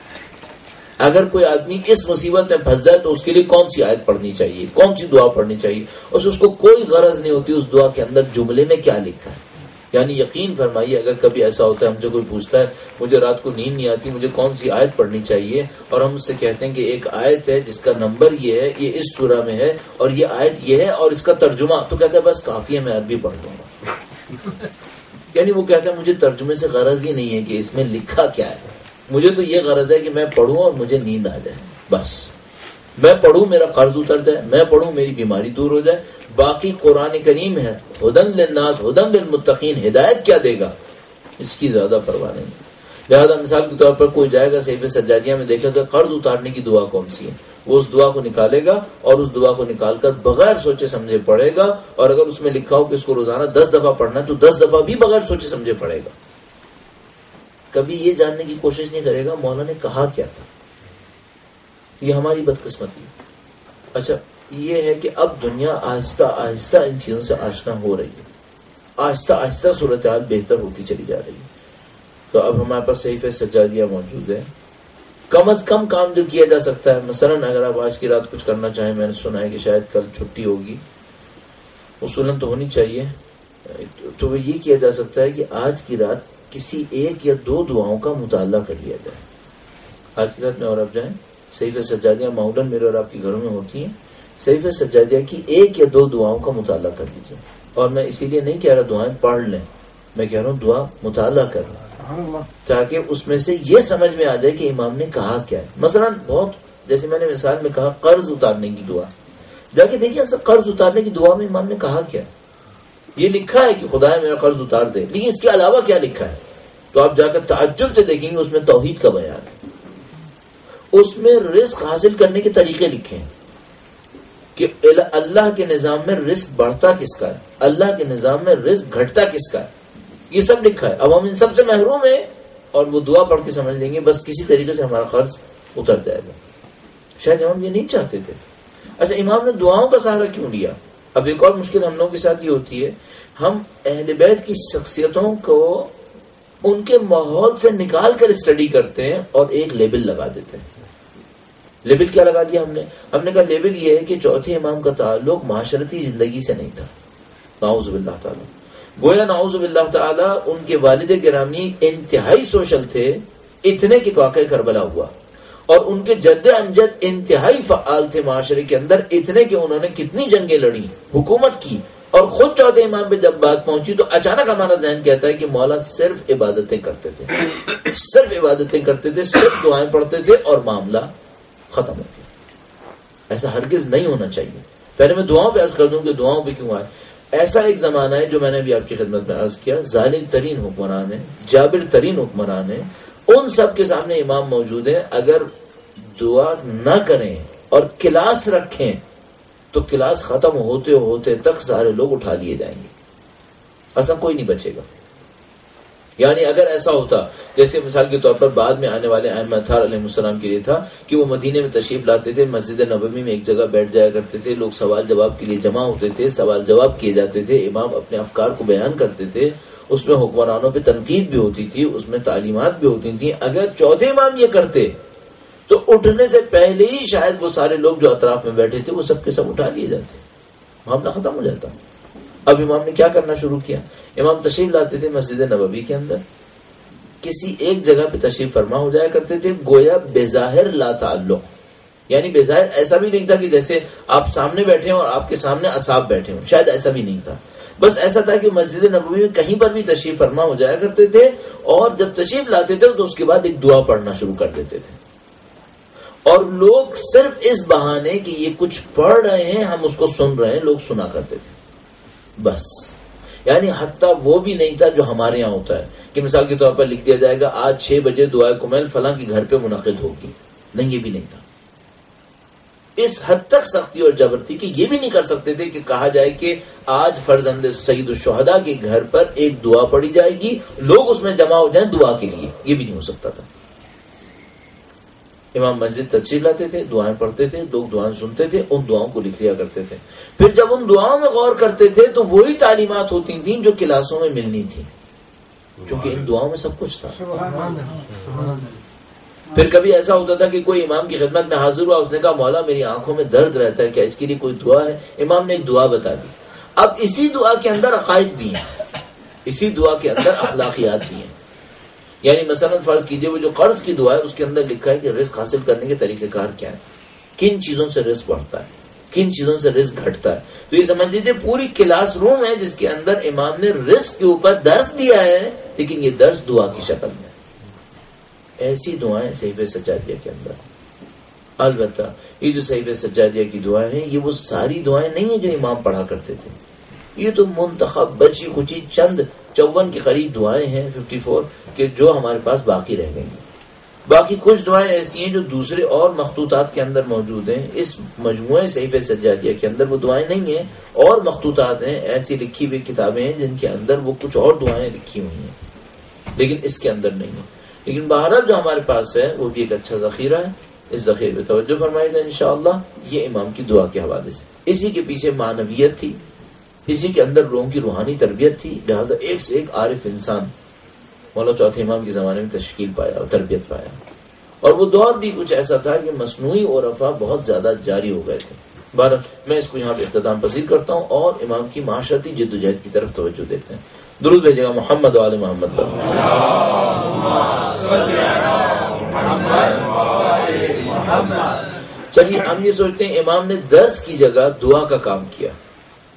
اگر کوئی آدمی اس مصیبت میں پھنس جائے تو اس کے لیے کون سی آیت پڑھنی چاہیے، کون سی دعا پڑھنی چاہیے، اور اس کو کوئی غرض نہیں ہوتی اس دعا کے اندر جملے میں کیا لکھا ہے. یعنی یقین فرمائیے اگر کبھی ایسا ہوتا ہے ہم سے کوئی پوچھتا ہے مجھے رات کو نیند نہیں آتی مجھے کون سی آیت پڑھنی چاہیے، اور ہم اس سے کہتے ہیں کہ ایک آیت ہے جس کا نمبر یہ ہے، یہ اس سورہ میں ہے اور یہ آیت یہ ہے اور اس کا ترجمہ، تو کہتا ہے بس کافی ہے میں عربی پڑھ لوں گا. یعنی وہ کہتا ہے مجھے ترجمے سے غرض ہی نہیں ہے کہ اس میں لکھا کیا ہے، مجھے تو یہ غرض ہے کہ میں پڑھوں اور مجھے نیند آ جائے. بس میں پڑھوں میرا قرض اتر جائے، میں پڑھوں میری بیماری دور ہو جائے. باقی قرآن کریم ہے ہدن للناس ہدن للمتقین، ہدایت کیا دے گا اس کی زیادہ پرواہ نہیں. لہذا مثال کے طور پر کوئی جائے گا صحیفہ سجادیہ میں دیکھے گا قرض اتارنے کی دعا کون سی ہے، وہ اس دعا کو نکالے گا اور اس دعا کو نکال کر بغیر سوچے سمجھے پڑھے گا. اور اگر اس میں لکھا ہو کہ اس کو روزانہ دس دفعہ پڑھنا ہے تو دس دفعہ بھی بغیر سوچے سمجھے پڑھے گا. کبھی یہ جاننے کی کوشش نہیں کرے گا مولا نے کہا کیا تھا. یہ ہماری بدقسمتی ہے. اچھا یہ ہے کہ اب دنیا آہستہ آہستہ ان چیزوں سے آشنا ہو رہی ہے، آہستہ آہستہ صورتحال بہتر ہوتی چلی جا رہی ہے. تو اب ہمارے پاس صحیفہ سجادیہ موجود ہے. کم از کم کام جو کیا جا سکتا ہے، مثلا اگر آپ آج کی رات کچھ کرنا چاہیں، میں نے سنا ہے کہ شاید کل چھٹی ہوگی، اصولاً تو ہونی چاہیے، تو وہ یہ کیا جا سکتا ہے کہ آج کی رات کسی ایک یا دو دعاؤں کا مطالعہ کر لیا جائے. آج کی رات میں اور آپ جائیں، صحیفہ سجادیہ معمولاً میرے اور آپ کے گھروں میں ہوتی ہیں، صحیفہ سجادیہ کی ایک یا دو دعاؤں کا مطالعہ کر لیجیے. اور میں اسی لیے نہیں کہہ رہا دعائیں پڑھ لیں، میں کہہ رہا ہوں دعا مطالعہ کر لیں. تاکہ اس میں سے یہ سمجھ میں آ جائے کہ امام نے کہا کیا ہے. مثلا بہت جیسے میں نے مثال میں کہا قرض اتارنے کی دعا, جا کے دیکھیے اصل قرض اتارنے کی دعا میں امام نے کہا کیا. یہ لکھا ہے کہ خدا میرا قرض اتار دے, لیکن اس کے علاوہ کیا لکھا ہے تو آپ جا کر تعجب سے دیکھیں گے اس میں توحید کا بیان ہے, اس میں رزق حاصل کرنے کے طریقے لکھے ہیں کہ اللہ کے نظام میں رزق بڑھتا کس کا ہے, اللہ کے نظام میں رزق گھٹتا کس کا ہے, یہ سب لکھا ہے. اب ہم ان سب سے محروم ہیں اور وہ دعا پڑھ کے سمجھ لیں گے بس کسی طریقے سے ہمارا قرض اتر جائے گا. شاید امام یہ نہیں چاہتے تھے. اچھا امام نے دعاؤں کا سہارا کیوں لیا؟ اب ایک اور مشکل ہم لوگوں کے ساتھ یہ ہوتی ہے, ہم اہل بیت کی شخصیتوں کو ان کے ماحول سے نکال کر اسٹڈی کرتے ہیں اور ایک لیبل لگا دیتے ہیں. لیبل کیا لگا دیا ہم نے؟ ہم نے کہا لیبل یہ ہے کہ چوتھے امام کا تعلق معاشرتی زندگی سے نہیں تھا. نعوذ باللہ تعالی, گویا نعوذ باللہ تعالی ان کے والد گرامی انتہائی سوشل تھے, اتنے کہ واقعہ کربلا ہوا, اور ان کے جد امجد انتہائی فعال تھے معاشرے کے اندر, اتنے کہ انہوں نے کتنی جنگیں لڑی, حکومت کی, اور خود چوتھے امام پہ جب بات پہنچی تو اچانک ہمارا ذہن کہتا ہے کہ مولا صرف عبادتیں کرتے تھے, صرف عبادتیں کرتے تھے, صرف دعائیں پڑھتے تھے اور معاملہ ختم ہو گیا. ایسا ہرگز نہیں ہونا چاہیے. پہلے میں دعاؤں پہ عرض کر دوں کہ دعاؤں پہ کیوں آئے. ایسا ایک زمانہ ہے جو میں نے بھی آپ کی خدمت میں عرض کیا, ظالم ترین حکمران ہے, جابر ترین حکمران ہے, ان سب کے سامنے امام موجود ہیں. اگر دعا نہ کریں اور کلاس رکھیں تو کلاس ختم ہوتے ہوتے تک سارے لوگ اٹھا لیے جائیں گے, ایسا کوئی نہیں بچے گا. یعنی اگر ایسا ہوتا جیسے مثال کے طور پر بعد میں آنے والے ائمہ اطہار علیہ السلام کے لیے تھا کہ وہ مدینے میں تشریف لاتے تھے, مسجد نبوی میں ایک جگہ بیٹھ جایا کرتے تھے, لوگ سوال جواب کے لیے جمع ہوتے تھے, سوال جواب کیے جاتے تھے, امام اپنے افکار کو بیان کرتے تھے, اس میں حکمرانوں پہ تنقید بھی ہوتی تھی, اس میں تعلیمات بھی ہوتی تھیں. اگر چوتھے امام یہ کرتے تو اٹھنے سے پہلے ہی شاید وہ سارے لوگ جو اطراف میں بیٹھے تھے وہ سب کے سب اٹھا لیے جاتے, معاملہ ختم ہو جاتا. اب امام نے کیا کرنا شروع کیا؟ امام تشریف لاتے تھے مسجد نبوی کے اندر, کسی ایک جگہ پہ تشریف فرما ہو جایا کرتے تھے, گویا بظاہر لا تعلق, یعنی بظاہر ایسا بھی نہیں تھا کہ جیسے آپ سامنے بیٹھے ہوں اور آپ کے سامنے اصحاب بیٹھے ہوں, شاید ایسا بھی نہیں تھا. بس ایسا تھا کہ مسجد نبوی میں کہیں پر بھی تشریف فرما ہو جایا کرتے تھے, اور جب تشریف لاتے تھے تو اس کے بعد ایک دعا پڑھنا شروع کر دیتے تھے, اور لوگ صرف اس بہانے کہ یہ کچھ پڑھ رہے ہیں ہم اس کو سن رہے ہیں, لوگ سنا کرتے تھے بس. یعنی حتیٰ وہ بھی نہیں تھا جو ہمارے یہاں ہوتا ہے کہ مثال کے طور پر لکھ دیا جائے گا آج چھ بجے دعائے کمیل فلاں کے گھر پہ منعقد ہوگی. نہیں, یہ بھی نہیں تھا. اس حد تک سختی اور جبر تھی کہ یہ بھی نہیں کر سکتے تھے کہ کہا جائے کہ آج فرزند سید الشہداء کے گھر پر ایک دعا پڑھی جائے گی, لوگ اس میں جمع ہو جائیں دعا کے لیے, یہ بھی نہیں ہو سکتا تھا. امام مسجد تشریف لاتے تھے, دعائیں پڑھتے تھے, لوگ دعائیں سنتے تھے, ان دعاؤں کو لکھ لیا کرتے تھے. پھر جب ان دعاؤں میں غور کرتے تھے تو وہی تعلیمات ہوتی تھیں جو کلاسوں میں ملنی تھی, کیونکہ ان دعاؤں میں سب کچھ تھا. پھر کبھی ایسا ہوتا تھا کہ کوئی امام کی خدمت میں حاضر ہوا, اس نے کہا مولا میری آنکھوں میں درد رہتا ہے, کیا اس کے لیے کوئی دعا ہے؟ امام نے ایک دعا بتا دی. اب اسی دعا کے اندر عقائد بھی ہیں, اسی دعا کے اندر اخلاقیات بھی ہیں. یعنی مثلا فرض کیجئے وہ جو قرض کی دعا ہے اس کے اندر لکھا ہے کہ رزق حاصل کرنے کے طریقہ کار کیا ہے, کن چیزوں سے رزق بڑھتا ہے, کن چیزوں سے رزق گھٹتا ہے. تو یہ سمجھ لیجیے پوری کلاس روم ہے جس کے اندر امام نے رزق کے اوپر درس دیا ہے, لیکن یہ درس دعا کی شکل میں. ایسی دعائیں صحیفہ سجادیہ کے اندر. البتہ یہ جو صحیفہ سجادیہ کی دعائیں ہیں یہ وہ ساری دعائیں نہیں ہیں جو امام پڑھا کرتے تھے, یہ تو منتخب بچی کچی چند چون کے قریب دعائیں ہیں, ففٹی فور کہ جو ہمارے پاس باقی رہ گئی. باقی کچھ دعائیں ایسی ہیں جو دوسرے اور مخطوطات کے اندر موجود ہیں. اس مجموعے صحیفہ سجادیہ کے اندر وہ دعائیں نہیں ہیں, اور مخطوطات ہیں, ایسی لکھی ہوئی کتابیں ہیں جن کے اندر وہ کچھ اور دعائیں لکھی ہوئی ہیں, لیکن اس کے اندر نہیں ہیں. لیکن بہرحال جو ہمارے پاس ہے وہ بھی ایک اچھا ذخیرہ ہے, اس ذخیرے پہ توجہ فرمائے گا انشاءاللہ. یہ امام کی دعا کے حوالے سے, اسی کے پیچھے معنویت تھی, اسی کے اندر لوگوں کی روحانی تربیت تھی. لہذا ایک سے ایک عارف انسان مولا چوتھے امام کے زمانے میں تشکیل پایا اور تربیت پایا. اور وہ دور بھی کچھ ایسا تھا کہ مصنوعی عرفاء بہت زیادہ جاری ہو گئے تھے. بہرحال میں اس کو یہاں پہ اختتام پذیر کرتا ہوں اور امام کی معاشرتی جدوجہد کی طرف توجہ دیتے ہیں. درود بھیجے گا محمد و آل محمد پر. چلیے ہم یہ سوچتے ہیں امام نے درس کی جگہ دعا کا کام کیا,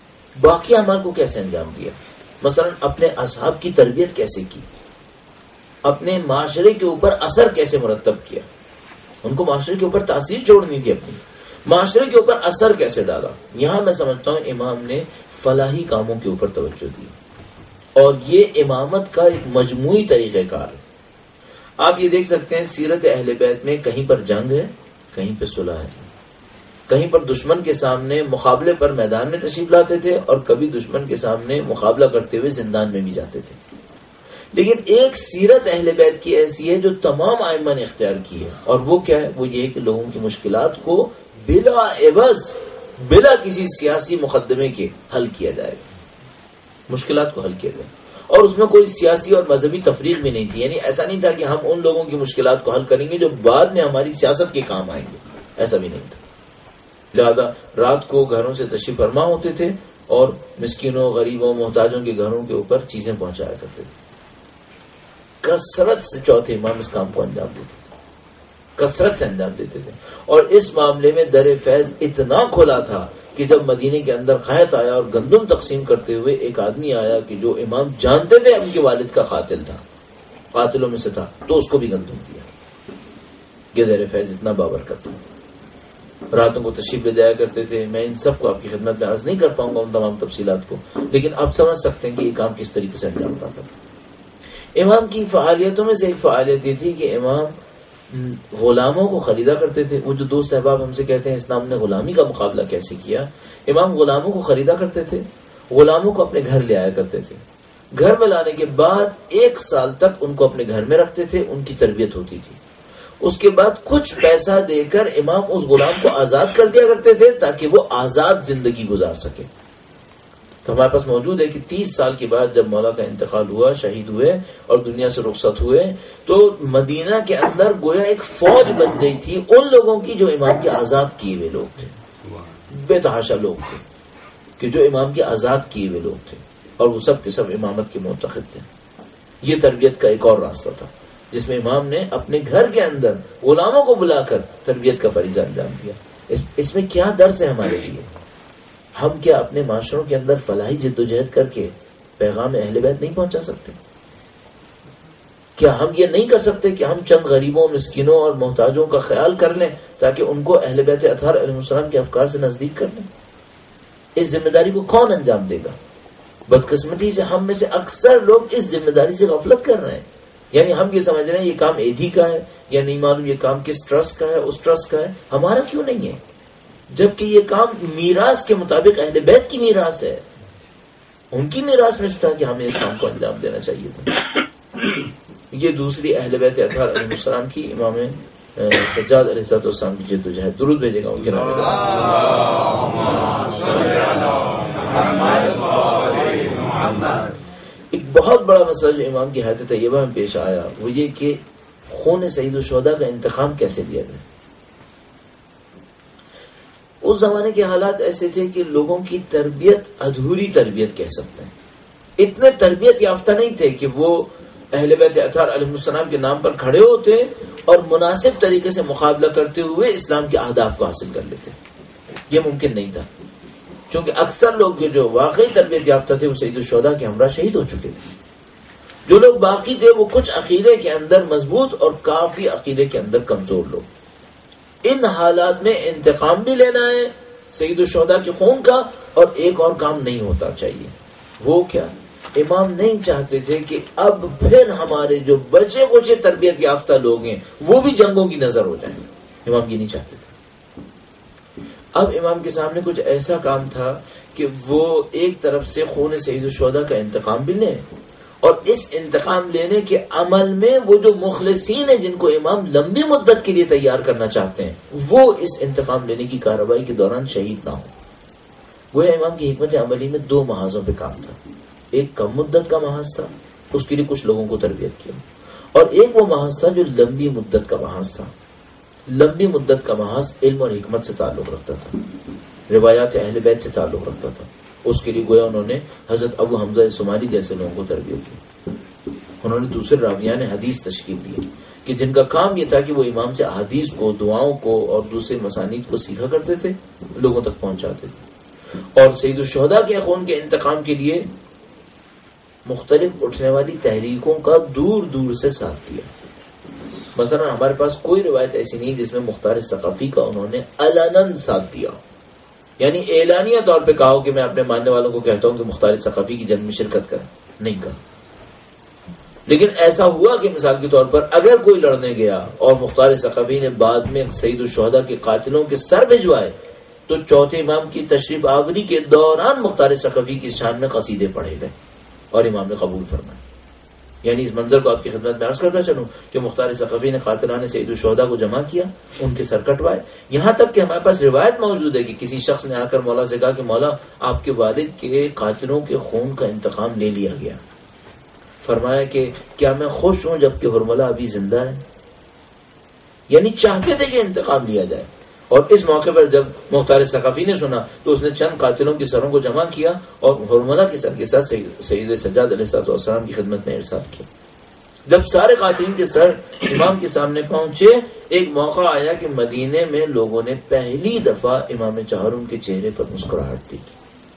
باقی اعمال کو کیسے انجام دیا. مثلا اپنے اصحاب کی تربیت کیسے کی, اپنے معاشرے کے اوپر اثر کیسے مرتب کیا. ان کو معاشرے کے اوپر تاثیر چھوڑنی تھی اپنی، معاشرے کے اوپر اثر کیسے ڈالا. یہاں میں سمجھتا ہوں امام نے فلاحی کاموں کے اوپر توجہ دی، اور یہ امامت کا ایک مجموعی طریقہ کار ہے. آپ یہ دیکھ سکتے ہیں سیرت اہل بیت میں کہیں پر جنگ ہے، کہیں پہ صلح ہے، کہیں پر دشمن کے سامنے مقابلے پر میدان میں تشریف لاتے تھے، اور کبھی دشمن کے سامنے مقابلہ کرتے ہوئے زندان میں بھی جاتے تھے. لیکن ایک سیرت اہل بیت کی ایسی ہے جو تمام ائمہ نے اختیار کی ہے، اور وہ کیا ہے؟ وہ یہ کہ لوگوں کی مشکلات کو بلا عوض، بلا کسی سیاسی مقدمے کے حل کیا جائے گا. مشکلات کو حل کیا جائے، اور اس میں کوئی سیاسی اور مذہبی تفریق بھی نہیں تھی. یعنی ایسا نہیں تھا کہ ہم ان لوگوں کی مشکلات کو حل کریں گے جو بعد میں ہماری سیاست کے کام آئیں گے، ایسا بھی نہیں تھا. لہذا رات کو گھروں سے تشریف فرما ہوتے تھے اور مسکینوں، غریبوں، محتاجوں کے گھروں کے اوپر چیزیں پہنچایا کرتے تھے. کثرت سے چوتھے امام اس کام کو انجام دیتے تھے، کثرت سے انجام دیتے تھے. اور اس معاملے میں در فیض اتنا کھلا تھا کہ جب مدینے کے اندر قحط آیا اور گندم تقسیم کرتے ہوئے ایک آدمی آیا کہ جو امام جانتے تھے ان کے والد کا قاتل تھا، قاتلوں میں سے تھا، تو اس کو بھی گندم دیا. یہ در فیض اتنا بابرکت تھا. راتوں کو تشریف لے جایا کرتے تھے. میں ان سب کو آپ کی خدمت میں عرض نہیں کر پاؤں گا ان تمام تفصیلات کو، لیکن آپ سمجھ سکتے ہیں کہ یہ کام کس طریقے سے انجام پاتا تھا. امام کی فعالیتوں میں سے ایک فعالیت یہ تھی کہ امام غلاموں کو خریدا کرتے تھے. وہ جو دوست احباب ہم سے کہتے ہیں اسلام نے غلامی کا مقابلہ کیسے کیا، امام غلاموں کو خریدا کرتے تھے، غلاموں کو اپنے گھر لے آیا کرتے تھے. گھر میں لانے کے بعد ایک سال تک ان کو اپنے گھر میں رکھتے تھے، ان کی تربیت ہوتی تھی. اس کے بعد کچھ پیسہ دے کر امام اس غلام کو آزاد کر دیا کرتے تھے تاکہ وہ آزاد زندگی گزار سکے. تو ہمارے پاس موجود ہے کہ تیس سال کے بعد جب مولا کا انتقال ہوا، شہید ہوئے اور دنیا سے رخصت ہوئے، تو مدینہ کے اندر گویا ایک فوج بن گئی تھی ان لوگوں کی جو امام کے آزاد کیے ہوئے لوگ تھے. بے تحاشا لوگ تھے کہ جو امام کے آزاد کیے ہوئے لوگ تھے، اور وہ سب کے سب امامت کے معتقد تھے. یہ تربیت کا ایک اور راستہ تھا جس میں امام نے اپنے گھر کے اندر غلاموں کو بلا کر تربیت کا فریضہ انجام دیا. اس, اس میں کیا درس ہے ہمارے لیے؟ ہم کیا اپنے معاشروں کے اندر فلاحی جدوجہد کر کے پیغام اہل بیت نہیں پہنچا سکتے؟ کیا ہم یہ نہیں کر سکتے کہ ہم چند غریبوں، مسکینوں اور محتاجوں کا خیال کر لیں تاکہ ان کو اہل بیت اطہار علیہ السلام کے افکار سے نزدیک کر لیں؟ اس ذمہ داری کو کون انجام دے گا؟ بدقسمتی سے ہم میں سے اکثر لوگ اس ذمہ داری سے غفلت کر رہے ہیں. یعنی ہم یہ سمجھ رہے ہیں یہ کام ایدھی کا ہے، یا نہیں معلوم یہ کام کس ٹرسٹ کا ہے، اس ٹرسٹ کا ہے، ہمارا کیوں نہیں ہے؟ جبکہ یہ کام میراث کے مطابق اہل بیت کی میراث ہے، ان کی میراث میں سے تھا کہ ہمیں اس کام کو انجام دینا چاہیے تھا. یہ دوسری اہل بیت اطہار علیہ السلام کی امام سجاد علیہ السلام کی جد و جہد. درود بھیجے گا ان کے نام. ایک بہت بڑا مسئلہ جو امام کی حیات طیبہ میں پیش آیا وہ یہ کہ خون سید الشہداء کا انتقام کیسے لیا گیا. اس زمانے کے حالات ایسے تھے کہ لوگوں کی تربیت ادھوری تربیت کہہ سکتے ہیں. اتنے تربیت یافتہ نہیں تھے کہ وہ اہل بیت اطہار علیہ السلام کے نام پر کھڑے ہوتے اور مناسب طریقے سے مقابلہ کرتے ہوئے اسلام کے اہداف کو حاصل کر لیتے. یہ ممکن نہیں تھا، چونکہ اکثر لوگ جو واقعی تربیت یافتہ تھے وہ سید الشہداء کے ہمراہ شہید ہو چکے تھے. جو لوگ باقی تھے وہ کچھ عقیدے کے اندر مضبوط اور کافی عقیدے کے اندر کمزور لوگ. ان حالات میں انتقام بھی لینا ہے سید الشہداء کے خون کا، اور ایک اور کام نہیں ہوتا چاہیے. وہ کیا؟ امام نہیں چاہتے تھے کہ اب پھر ہمارے جو بچے بچے تربیت یافتہ لوگ ہیں وہ بھی جنگوں کی نظر ہو جائیں. امام یہ نہیں چاہتے تھے. اب امام کے سامنے کچھ ایسا کام تھا کہ وہ ایک طرف سے خون سید الشہداء کا انتقام بھی لیں، اور اس انتقام لینے کے عمل میں وہ جو مخلصین ہیں جن کو امام لمبی مدت کے لیے تیار کرنا چاہتے ہیں وہ اس انتقام لینے کی کارروائی کے دوران شہید نہ ہو. وہ امام کی حکمت عملی میں دو محاذوں پہ کام تھا. ایک کم مدت کا محاذ تھا، اس کے لیے کچھ لوگوں کو تربیت کیا، اور ایک وہ محاذ تھا جو لمبی مدت کا محاذ تھا. لمبی مدت کا محاذ علم اور حکمت سے تعلق رکھتا تھا، روایات اہل بیت سے تعلق رکھتا تھا. اس کے لیے گویا انہوں نے حضرت ابو حمزہ سماری جیسے لوگوں کو تربیت کی. انہوں نے دوسرے راویان حدیث تشکیل دی کہ جن کا کام یہ تھا کہ وہ امام سے احادیث کو، دعاؤں کو اور دوسرے مسانید کو سیکھا کرتے تھے، لوگوں تک پہنچاتے تھے. اور سید الشہداء کے خون کے انتقام کے لیے مختلف اٹھنے والی تحریکوں کا دور دور سے ساتھ دیا. مثلا ہمارے پاس کوئی روایت ایسی نہیں جس میں مختار ثقفی کا انہوں نے علناً ساتھ دیا، یعنی اعلانیہ طور پہ کہا کہ میں اپنے ماننے والوں کو کہتا ہوں کہ مختار ثقفی کی جنگ میں شرکت کریں، نہیں کہا. لیکن ایسا ہوا کہ مثال کے طور پر اگر کوئی لڑنے گیا اور مختار ثقفی نے بعد میں سید الشہداء کے قاتلوں کے سر بھجوائے تو چوتھے امام کی تشریف آوری کے دوران مختار ثقفی کی شان میں قصیدے پڑھے گئے اور امام نے قبول فرمائے. یعنی اس منظر کو آپ کی خدمت میں عرض کرتا چلوں کہ مختار ثقفی نے قاتلان سید الشہداء کو جمع کیا، ان کے سر کٹوائے. یہاں تک کہ ہمارے پاس روایت موجود ہے کہ کسی شخص نے آ کر مولا سے کہا کہ مولا آپ کے والد کے قاتلوں کے خون کا انتقام لے لیا گیا. فرمایا کہ کیا میں خوش ہوں جبکہ حرملہ ابھی زندہ ہے؟ یعنی چاہتے تھے کہ انتقام لیا جائے. اور اس موقع پر جب مختار ثقفی نے سنا تو اس نے چند قاتلوں کے سروں کو جمع کیا اور حرملہ کے سر کے ساتھ سید سجاد علیہ السلام کی خدمت میں ارسال کیا. جب سارے قاتلین کے سر امام کے سامنے پہنچے، ایک موقع آیا کہ مدینے میں لوگوں نے پہلی دفعہ امام چہارم کے چہرے پر مسکراہٹ دیکھی.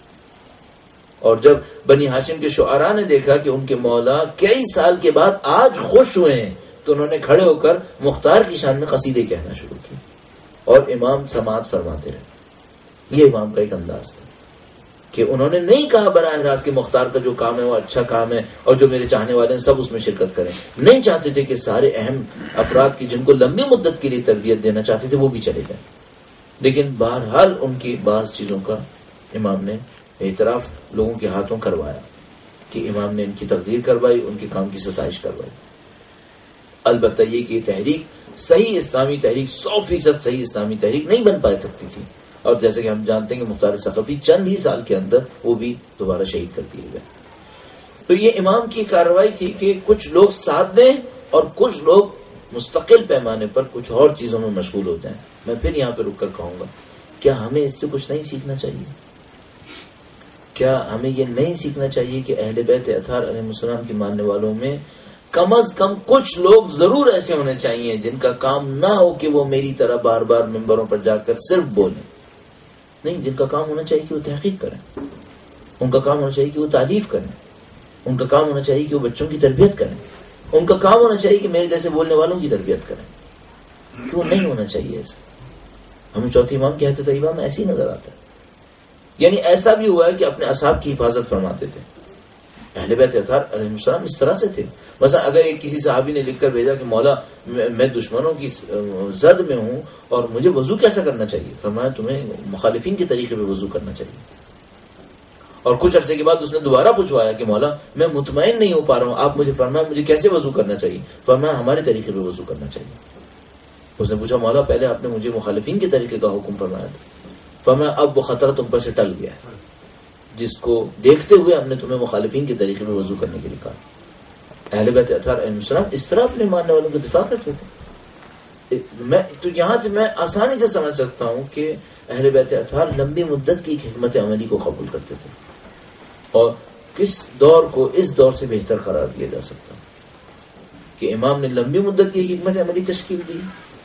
اور جب بنی ہاشم کے شعراء نے دیکھا کہ ان کے مولا کئی سال کے بعد آج خوش ہوئے ہیں تو انہوں نے کھڑے ہو کر مختار کی شان میں قصیدے کہنا شروع کیے اور امام سماعت فرماتے رہے. یہ امام کا ایک انداز تھا کہ انہوں نے نہیں کہا براہ راست کہ مختار کا جو کام ہے وہ اچھا کام ہے اور جو میرے چاہنے والے ہیں سب اس میں شرکت کریں. نہیں چاہتے تھے کہ سارے اہم افراد کی جن کو لمبی مدت کے لیے تربیت دینا چاہتے تھے وہ بھی چلے جائیں. لیکن بہرحال ان کی بعض چیزوں کا امام نے اعتراف لوگوں کے ہاتھوں کروایا کہ امام نے ان کی تقدیر کروائی، ان کے کام کی ستائش کروائی. البتہ یہ کہ یہ تحریک صحیح اسلامی تحریک سو فیصد صحیح اسلامی تحریک نہیں بن پا سکتی تھی، اور جیسے کہ ہم جانتے ہیں کہ مختار ثقفی چند ہی سال کے اندر وہ بھی دوبارہ شہید کر دیے گئے. تو یہ امام کی کارروائی تھی کہ کچھ لوگ ساتھ دیں اور کچھ لوگ مستقل پیمانے پر کچھ اور چیزوں میں مشغول ہو جائیں. میں پھر یہاں پہ رک کر کہوں گا، کیا ہمیں اس سے کچھ نہیں سیکھنا چاہیے؟ کیا ہمیں یہ نہیں سیکھنا چاہیے کہ اہل بیت اطہار علیہ السلام کے ماننے والوں میں کم از کم کچھ لوگ ضرور ایسے ہونے چاہیے جن کا کام نہ ہو کہ وہ میری طرح بار بار ممبروں پر جا کر صرف بولیں؟ نہیں، جن کا کام ہونا چاہیے کہ وہ تحقیق کریں، ان کا کام ہونا چاہیے کہ وہ تعریف کریں، ان کا کام ہونا چاہیے کہ وہ بچوں کی تربیت کریں، ان کا کام ہونا چاہیے کہ میرے جیسے بولنے والوں کی تربیت کریں. کیوں نہیں ہونا چاہیے ایسا؟ ہمیں چوتھے امام کی حیات طیبہ میں ایسے ہی نظر آتا ہے. یعنی ایسا بھی ہوا ہے کہ اپنے اصحاب کی حفاظت فرماتے تھے. اہل بیت اطہار علیہ السلام اس طرح سے تھے. مثلا اگر ایک کسی صحابی نے لکھ کر بھیجا کہ مولا میں دشمنوں کی زد میں ہوں اور مجھے وضو کیسا کرنا چاہیے، فرمایا تمہیں مخالفین کے طریقے پہ وضو کرنا چاہیے. اور کچھ عرصے کے بعد اس نے دوبارہ پوچھوایا کہ مولا میں مطمئن نہیں ہو پا رہا ہوں، آپ مجھے فرمایا مجھے کیسے وضو کرنا چاہیے، فرمایا ہمارے طریقے پہ وضو کرنا چاہیے. اس نے پوچھا مولا پہلے آپ نے مجھے مخالفین کے طریقے کا حکم فرمایا تھا، فرمایا اب وہ خطرہ تم پر سے ٹل گیا ہے، جس کو دیکھتے ہوئے ہم نے تمہیں مخالفین کے طریقے میں وضو کرنے کے لیے کہا. اہل بیت اطہار علیہ السلام اس طرح اپنے ماننے والوں کا دفاع کرتے تھے. میں تو یہاں سے میں آسانی سے سمجھ سکتا ہوں کہ اہل بیت اطہار لمبی مدت کی ایک حکمت عملی کو قبول کرتے تھے، اور کس دور کو اس دور سے بہتر قرار دیا جا سکتا کہ امام نے لمبی مدت کی ایک حکمت عملی تشکیل دی.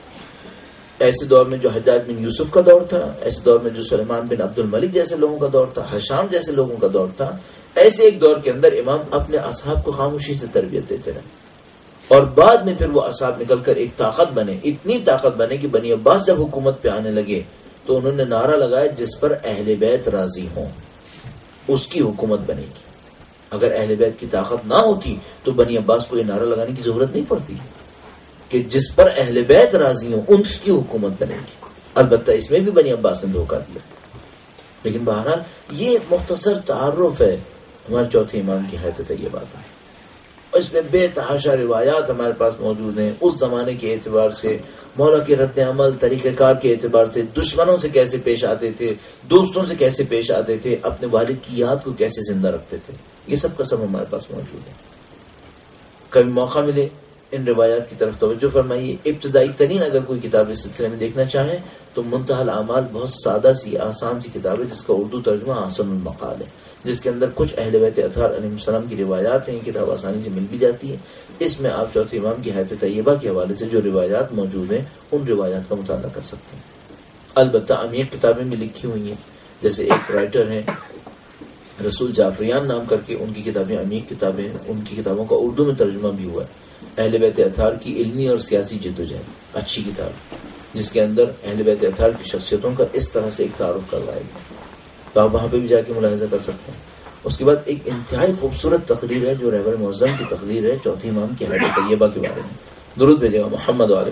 ایسے دور میں جو حجاج بن یوسف کا دور تھا، ایسے دور میں جو سلیمان بن عبد الملک جیسے لوگوں کا دور تھا، حشام جیسے لوگوں کا دور تھا، ایسے ایک دور کے اندر امام اپنے اصحاب کو خاموشی سے تربیت دیتے رہے. اور بعد میں پھر وہ اصحاب نکل کر ایک طاقت بنے، اتنی طاقت بنے کہ بنی عباس جب حکومت پہ آنے لگے تو انہوں نے نعرہ لگایا جس پر اہل بیت راضی ہوں اس کی حکومت بنے گی. اگر اہل بیت کی طاقت نہ ہوتی تو بنی عباس کو یہ نعرہ لگانے کی ضرورت نہیں پڑتی کہ جس پر اہل بیت راضی ہوں ان کی حکومت بنے گی. البتہ اس میں بھی بنی عباس نے دھوکہ دیا. لیکن بہرحال یہ مختصر تعارف ہے ہمارے چوتھے امام کی حیات طیبہ کا. اس میں بے تحاشا روایات ہمارے پاس موجود ہیں اس زمانے کے اعتبار سے، مولا کے رد عمل طریقہ کار کے اعتبار سے، دشمنوں سے کیسے پیش آتے تھے، دوستوں سے کیسے پیش آتے تھے، اپنے والد کی یاد کو کیسے زندہ رکھتے تھے. یہ سب کا سب ہمارے پاس موجود ہے. کبھی موقع ملے ان روایات کی طرف توجہ فرمائیے. ابتدائی ترین اگر کوئی کتاب اس سلسلے میں دیکھنا چاہیں تو منتہی الاعمال بہت سادہ سی آسان سی کتاب ہے جس کا اردو ترجمہ احسن المقال ہے، جس کے اندر کچھ اہل بیت اطہار علیہ السلام کی روایات ہیں. یہ کتاب آسانی سے مل بھی جاتی ہے. اس میں آپ چوتھے امام کی حیات طیبہ کے حوالے سے جو روایات موجود ہیں ان روایات کا مطالعہ کر سکتے ہیں. البتہ عمیق کتابیں بھی لکھی ہوئی ہیں. جیسے ایک رائٹر ہیں رسول جعفریان نام کر کے ان کی کتابیں عمیق کتابیں، ان کی کتابوں کا اردو میں ترجمہ بھی ہوا ہے، اہل بیت اطہار کی علمی اور سیاسی جدوجہد، اچھی کتاب جس کے اندر اہل بیت اطہار کی شخصیتوں کا اس طرح سے ایک تعارف کروایا گیا، تو آپ وہاں پہ بھی جا کے ملاحظہ کر سکتے ہیں۔ اس کے بعد ایک انتہائی خوبصورت تقریر ہے جو رہبر معظم کی تقریر ہے چوتھے امام کی حیات طیبہ کے بارے میں، درود بھیجے گا محمد وآل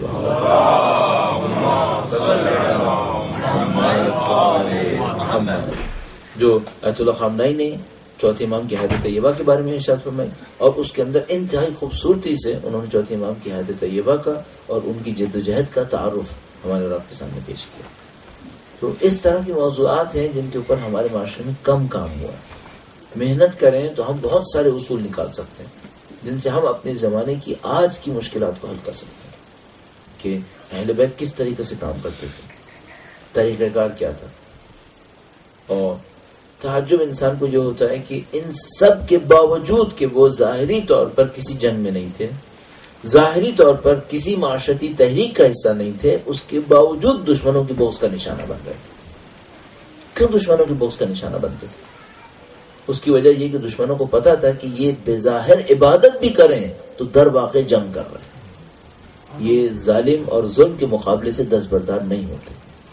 محمد، جو آیت اللہ خامنائی نے چوتھے امام کی حیات طیبہ کے بارے میں ارشاد فرمائی، اور اس کے اندر انتہائی خوبصورتی سے انہوں نے چوتھے امام کی حیات طیبہ کا اور ان کی جدوجہد کا تعارف ہمارے رب کے سامنے پیش کیا۔ تو اس طرح کے موضوعات ہیں جن کے اوپر ہمارے معاشرے میں کم کام ہوا ہے۔ محنت کریں تو ہم بہت سارے اصول نکال سکتے ہیں جن سے ہم اپنے زمانے کی آج کی مشکلات کو حل کر سکتے ہیں، کہ اہل بیت کس طریقے سے کام کرتے تھے، طریقہ کار کیا تھا۔ اور تعجب انسان کو یہ ہوتا ہے کہ ان سب کے باوجود کہ وہ ظاہری طور پر کسی جنگ میں نہیں تھے، ظاہری طور پر کسی معاشرتی تحریک کا حصہ نہیں تھے، اس کے باوجود دشمنوں کی بغض کا نشانہ بن گئے تھے۔ کیوں دشمنوں کی بغض کا نشانہ بنتے تھے؟ اس کی وجہ یہ کہ دشمنوں کو پتا تھا کہ یہ بظاہر عبادت بھی کریں تو در واقع جنگ کر رہے ہیں، یہ ظالم اور ظلم کے مقابلے سے دستبردار نہیں ہوتے۔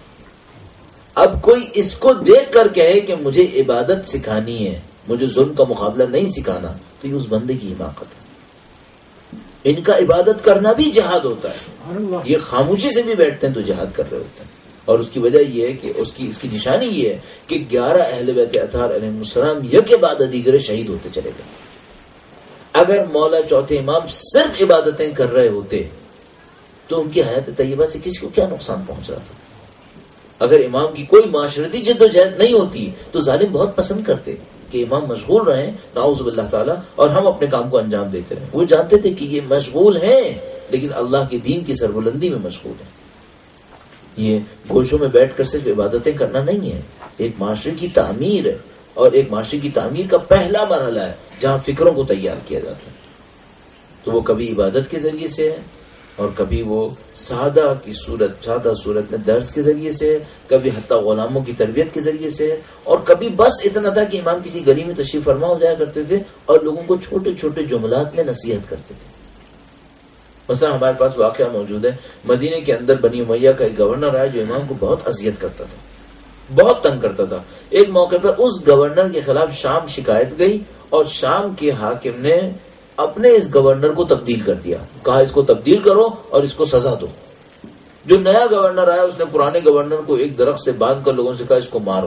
اب کوئی اس کو دیکھ کر کہے کہ مجھے عبادت سکھانی ہے، مجھے ظلم کا مقابلہ نہیں سکھانا، تو یہ اس بندے کی حماقت ہے۔ ان کا عبادت کرنا بھی جہاد ہوتا ہے، یہ خاموشی سے بھی بیٹھتے ہیں تو جہاد کر رہے ہوتے ہیں، اور اس کی وجہ یہ ہے کہ اس کی اس کی نشانی یہ ہے کہ گیارہ اہل بیت اطہار علیہ السلام یک بعد دیگر شہید ہوتے چلے گئے۔ اگر مولا چوتھے امام صرف عبادتیں کر رہے ہوتے تو ان کی حیات طیبہ سے کسی کو کیا نقصان پہنچ رہا تھا؟ اگر امام کی کوئی معاشرتی جد و جہد نہیں ہوتی تو ظالم بہت پسند کرتے کہ امام مشغول رہیں نعوذ باللہ تعالی، اور ہم اپنے کام کو انجام دیتے رہیں۔ وہ جانتے تھے کہ یہ مشغول ہیں لیکن اللہ کے دین کی سربلندی میں مشغول ہیں۔ یہ گوشوں میں بیٹھ کر صرف عبادتیں کرنا نہیں ہے، ایک معاشرے کی تعمیر ہے، اور ایک معاشرے کی تعمیر کا پہلا مرحلہ ہے جہاں فکروں کو تیار کیا جاتا ہے۔ تو وہ کبھی عبادت کے ذریعے سے ہے، اور کبھی وہ سادہ کی صورت سادہ صورت میں درس کے ذریعے سے، کبھی حتی غلاموں کی تربیت کے ذریعے سے، اور کبھی بس اتنا تھا کہ امام کسی گلی میں تشریف فرما ہو جایا کرتے تھے اور لوگوں کو چھوٹے چھوٹے جملات میں نصیحت کرتے تھے۔ مثلا ہمارے پاس واقعہ موجود ہے، مدینے کے اندر بنی امیہ کا ایک گورنر آیا جو امام کو بہت اذیت کرتا تھا، بہت تنگ کرتا تھا۔ ایک موقع پر اس گورنر کے خلاف شام شکایت گئی، اور شام کے حاکم نے اپنے اس گورنر کو تبدیل کر دیا، کہا اس کو تبدیل کرو اور اس کو سزا دو۔ جو نیا گورنر آیا اس نے پرانے گورنر کو ایک درخت سے باندھ کر لوگوں سے کہا اس کو مارو۔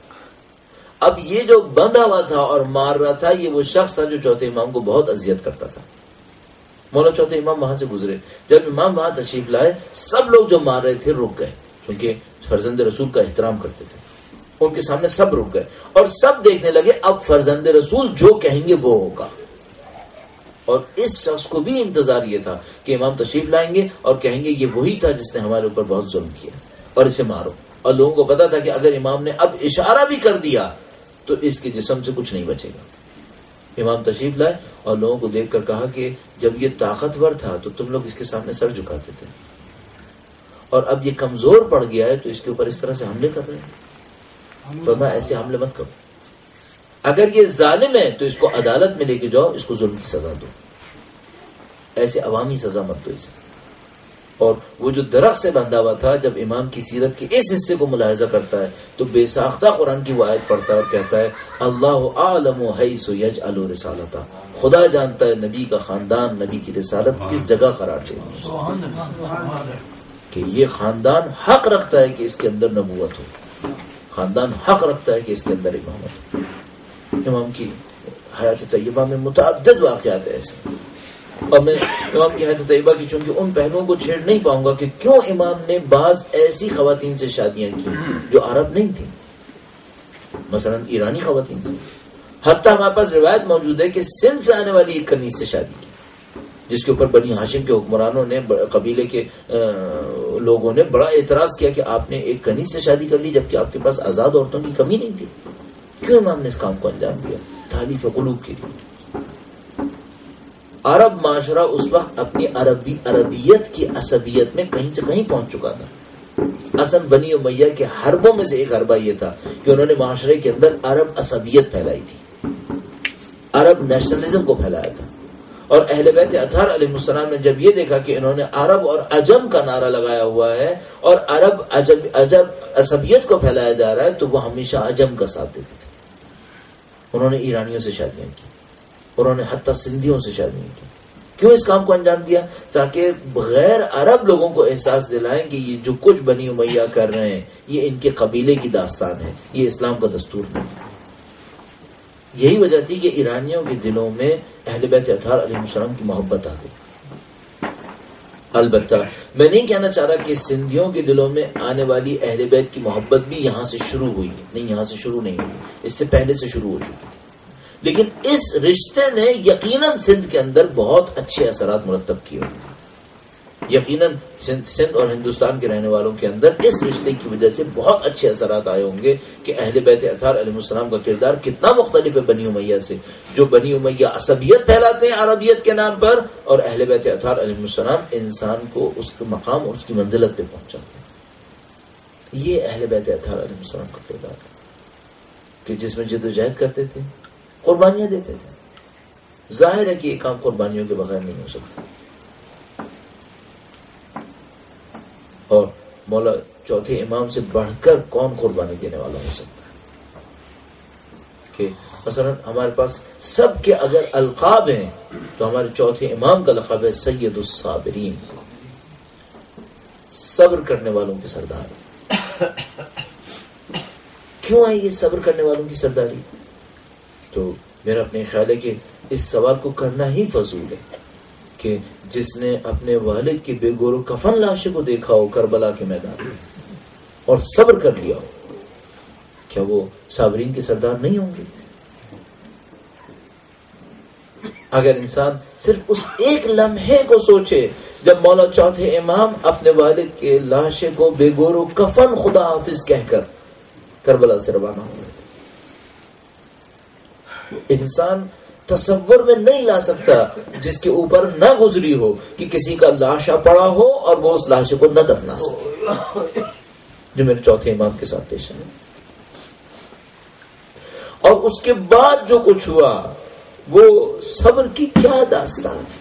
اب یہ جو بندھا ہوا تھا اور مار رہا تھا یہ وہ شخص تھا جو چوتھے امام کو بہت اذیت کرتا تھا۔ مولا چوتھے امام وہاں سے گزرے، جب امام وہاں تشریف لائے سب لوگ جو مار رہے تھے رک گئے، کیونکہ فرزند رسول کا احترام کرتے تھے۔ ان کے سامنے سب رک گئے اور سب دیکھنے لگے اب فرزند رسول جو کہیں گے وہ ہوگا۔ اور اس شخص کو بھی انتظار یہ تھا کہ امام تشریف لائیں گے اور کہیں گے یہ وہی تھا جس نے ہمارے اوپر بہت ظلم کیا اور اسے مارو۔ اور لوگوں کو پتا تھا کہ اگر امام نے اب اشارہ بھی کر دیا تو اس کے جسم سے کچھ نہیں بچے گا۔ امام تشریف لائے اور لوگوں کو دیکھ کر کہا کہ جب یہ طاقتور تھا تو تم لوگ اس کے سامنے سر جھکاتے تھے، اور اب یہ کمزور پڑ گیا ہے تو اس کے اوپر اس طرح سے حملے کر رہے ہیں۔ فرمایا ایسے حملے مت کرو، اگر یہ ظالم ہے تو اس کو عدالت میں لے کے جاؤ، اس کو ظلم کی سزا دو، ایسے عوامی سزا مت دو اسے۔ اور وہ جو درخت سے بندھا ہوا تھا جب امام کی سیرت کے اس حصے کو ملاحظہ کرتا ہے تو بے ساختہ قرآن کی وہ آیت پڑھتا ہے اور کہتا ہے اللہ اعلم حیث یجعل رسالتہ، خدا جانتا ہے نبی کا خاندان، نبی کی رسالت کس جگہ قرار دے، کہ یہ خاندان حق رکھتا ہے کہ اس کے اندر نبوت ہو، خاندان حق رکھتا ہے کہ اس کے اندر امامت ہو۔ امام کی حیات طیبہ میں متعدد واقعات ایسے، اور میں امام کی حیات طیبہ کی چونکہ ان پہلوؤں کو چھیڑ نہیں پاؤں گا کہ کیوں امام نے بعض ایسی خواتین سے شادیاں کی جو عرب نہیں تھیں، مثلا ایرانی خواتین سے۔ حتیٰ ہمارے پاس روایت موجود ہے کہ سندھ سے آنے والی ایک کنیز سے شادی کی، جس کے اوپر بنی ہاشم کے حکمرانوں نے، قبیلے کے لوگوں نے بڑا اعتراض کیا کہ آپ نے ایک کنیز سے شادی کر لی جبکہ آپ کے پاس آزاد عورتوں کی کمی نہیں تھی۔ کیوں امام نے اس کام کو انجام دیا؟ تالیف قلوب کے لیے۔ عرب معاشرہ اس وقت اپنی عربی عربیت کی عصبیت میں کہیں سے کہیں پہنچ چکا تھا، اصل بنی امیہ کے حربوں میں سے ایک حربہ یہ تھا کہ انہوں نے معاشرے کے اندر عرب عصبیت پھیلائی تھی، عرب نیشنلزم کو پھیلایا تھا. اور اہل بیت اطہار علیہ السلام نے جب یہ دیکھا کہ انہوں نے عرب اور عجم کا نعرہ لگایا ہوا ہے اور عرب عجم عجب عصبیت کو پھیلایا جا رہا ہے، تو وہ ہمیشہ عجم کا ساتھ دیتے تھے. انہوں نے ایرانیوں سے شادیاں کی، انہوں نے حتیٰ سندھیوں سے شادیاں کی. کیوں اس کام کو انجام دیا؟ تاکہ غیر عرب لوگوں کو احساس دلائیں کہ یہ جو کچھ بنی امیہ کر رہے ہیں یہ ان کے قبیلے کی داستان ہے، یہ اسلام کا دستور نہیں. یہی وجہ تھی کہ ایرانیوں کے دلوں میں اہل بیت اطہار علیہ السلام کی محبت آ گئی. البتہ میں نہیں کہنا چاہ رہا کہ سندھیوں کے دلوں میں آنے والی اہل بیت کی محبت بھی یہاں سے شروع ہوئی ہے، نہیں، یہاں سے شروع نہیں ہوئی، اس سے پہلے سے شروع ہو چکی. لیکن اس رشتے نے یقیناً سندھ کے اندر بہت اچھے اثرات مرتب کیے ہوں گے. یقیناً سندھ اور ہندوستان کے رہنے والوں کے اندر اس رشتے کی وجہ سے بہت اچھے اثرات آئے ہوں گے کہ اہل بیت اطہار علیہ السلام کا کردار کتنا مختلف ہے بنی امیہ سے. جو بنی امیہ عصبیت پھیلاتے ہیں عربیت کے نام پر، اور اہل بیت اطہار علیہ السلام انسان کو اس کے مقام اور اس کی منزلت پہ پہنچاتے ہیں. یہ اہل بیت اطہار علیہ السلام کا کردار تھا کہ جس میں جدوجہد کرتے تھے، قربانیاں دیتے تھے. ظاہر ہے کہ یہ کام قربانیوں کے بغیر نہیں ہو سکتا. اور مولا چوتھے امام سے بڑھ کر کون قربانی دینے والا ہو سکتا ہے؟ کہ مثلا ہمارے پاس سب کے اگر القاب ہیں تو ہمارے چوتھے امام کا لقب ہے سید الصابرین، صبر کرنے والوں کی سردار. کیوں ہے یہ صبر کرنے والوں کی سرداری؟ تو میرا اپنے خیال ہے کہ اس سوال کو کرنا ہی فضول ہے کہ جس نے اپنے والد کی بے گور و کفن لاشوں کو دیکھا ہو کربلا کے میدان میں اور صبر کر لیا ہو، کیا وہ صابرین کے سردار نہیں ہوں گے؟ اگر انسان صرف اس ایک لمحے کو سوچے جب مولا چوتھے امام اپنے والد کے لاشے کو بے گور و کفن خدا حافظ کہہ کر کربلا سے روانہ ہو گئے، انسان تصور میں نہیں لا سکتا جس کے اوپر نہ گزری ہو کہ کسی کا لاشا پڑا ہو اور وہ اس لاشے کو نہ دفنا سکے، جو میرے چوتھے امام کے ساتھ پیش ہے. اور اس کے بعد جو کچھ ہوا وہ صبر کی کیا داستان ہے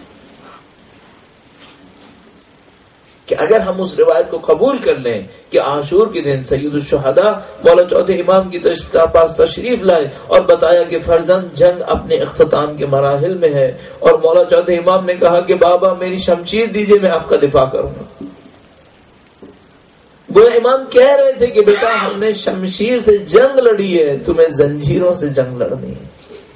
کہ اگر ہم اس روایت کو قبول کر لیں کہ عاشور کے دن سید الشہداء مولا چوتھے امام کی پاس تشریف لائے اور بتایا کہ فرزند جنگ اپنے اختتام کے مراحل میں ہے، اور مولا چوتھے امام نے کہا کہ بابا میری شمشیر دیجئے، میں آپ کا دفاع کروں گا. وہ امام کہہ رہے تھے کہ بیٹا ہم نے شمشیر سے جنگ لڑی ہے، تمہیں زنجیروں سے جنگ لڑنی ہے.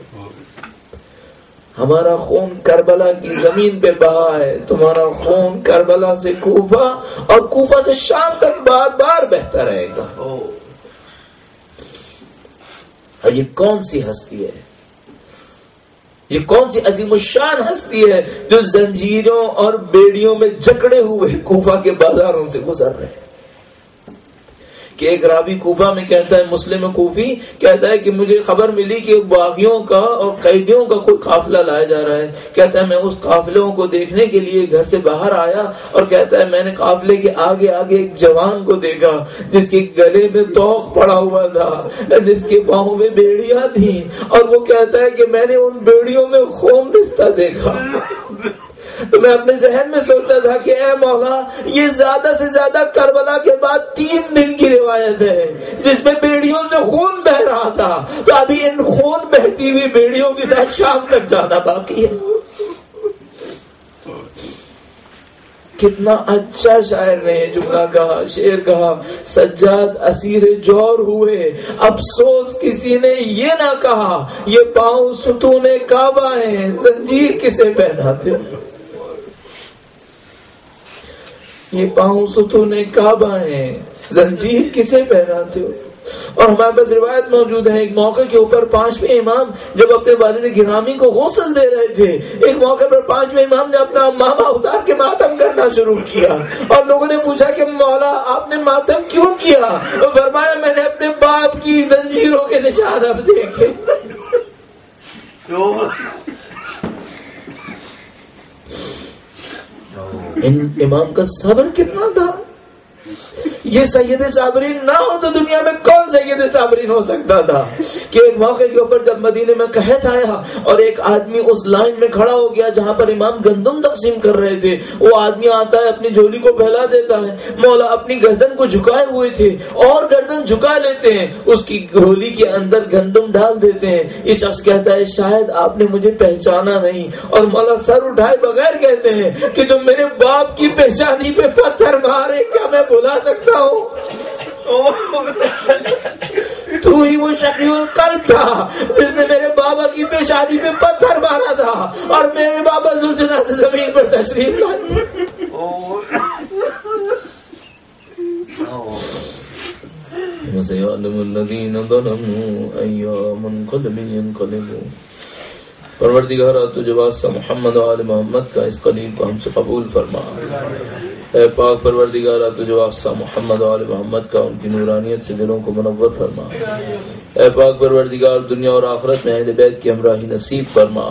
ہمارا خون کربلا کی زمین پہ بہا ہے، تمہارا خون کربلا سے کوفہ اور کوفہ سے شام تک بار بار بہتا رہے گا. اور یہ کون سی ہستی ہے، یہ کون سی عظیم الشان ہستی ہے جو زنجیروں اور بیڑیوں میں جکڑے ہوئے کوفہ کے بازاروں سے گزر رہے ہیں. کہ ایک راوی کوفہ میں کہتا ہے، مسلم کوفی کہتا ہے کہ مجھے خبر ملی کہ باغیوں کا اور قیدیوں کا کوئی قافلہ لایا جا رہا ہے. کہتا ہے میں اس قافلوں کو دیکھنے کے لیے گھر سے باہر آیا اور کہتا ہے میں نے قافلے کے آگے آگے ایک جوان کو دیکھا جس کے گلے میں توق پڑا ہوا تھا، جس کے پاؤں میں بیڑیاں تھیں، اور وہ کہتا ہے کہ میں نے ان بیڑیوں میں خون رشتہ دیکھا. تو میں اپنے ذہن میں سوچتا تھا کہ اے مولا یہ زیادہ سے زیادہ کربلا کے بعد تین دن کی روایت ہے جس میں بیڑیوں سے خون بہ رہا تھا، تو ابھی ان خون بہتی ہوئی بیڑیوں کے ساتھ شام تک جانا باقی ہے. کتنا اچھا شاعر نے جملہ کہا، شعر کہا، سجاد اسیر جور ہوئے افسوس کسی نے یہ نہ کہا، یہ پاؤں ستون کعبہ ہیں زنجیر کسے پہناتے ہو. یہ پاؤں ستون کعبہ ہیں زنجیر کسے پہناتے ہو. اور ہمارے پاس روایت موجود ہے، ایک موقع کے اوپر پانچویں امام جب اپنے والد گرامی کو غسل دے رہے تھے، ایک موقع پر پانچویں امام نے اپنا ماما اتار کے ماتم کرنا شروع کیا، اور لوگوں نے پوچھا کہ مولا آپ نے ماتم کیوں کیا؟ فرمایا میں نے اپنے باپ کی زنجیروں کے نشان اب دیکھے. ان امام کا صبر کتنا تھا. یہ سید صابرین نہ ہو تو دنیا میں کون سید صابرین ہو سکتا تھا؟ کہ ایک موقع کے اوپر جب مدینے میں قحط آیا اور ایک آدمی اس لائن میں کھڑا ہو گیا جہاں پر امام گندم تقسیم کر رہے تھے، وہ آدمی آتا ہے اپنی جھولی کو پھیلا دیتا ہے، مولا اپنی گردن کو جھکائے ہوئے تھے اور گردن جھکا لیتے ہیں، اس کی جھولی کے اندر گندم ڈال دیتے ہیں۔ یہ شخص کہتا ہے شاید آپ نے مجھے پہچانا نہیں، اور مولا سر اٹھائے بغیر کہتے ہیں کہ تم میرے باپ کی پہچانی پہ پتھر مارے، کیا میں بھلا سکتا ہوں؟ تو ہی وہ شقی القلب تھا جس نے میرے بابا کی پیشانی پہ پتھر مارا تھا اور میرے بابا ذوالجلال سے زمین پر تشریف لائے۔ وَسَيَعْلَمُ الَّذِينَ ظَلَمُوا أَيَّ مُنقَلِبٍ يَنقَلِبُونَ۔ پروردگارا تجھے واسطہ محمد و آل محمد کا اس قلیل کو ہم سے قبول فرما۔ اے پاک پروردگارا تجھے واسطہ محمد و آل محمد کا ان کی نورانیت سے دلوں کو منور فرما۔ اے پاک پروردگار دنیا اور آخرت میں اہل بیت کی ہمراہی نصیب فرما۔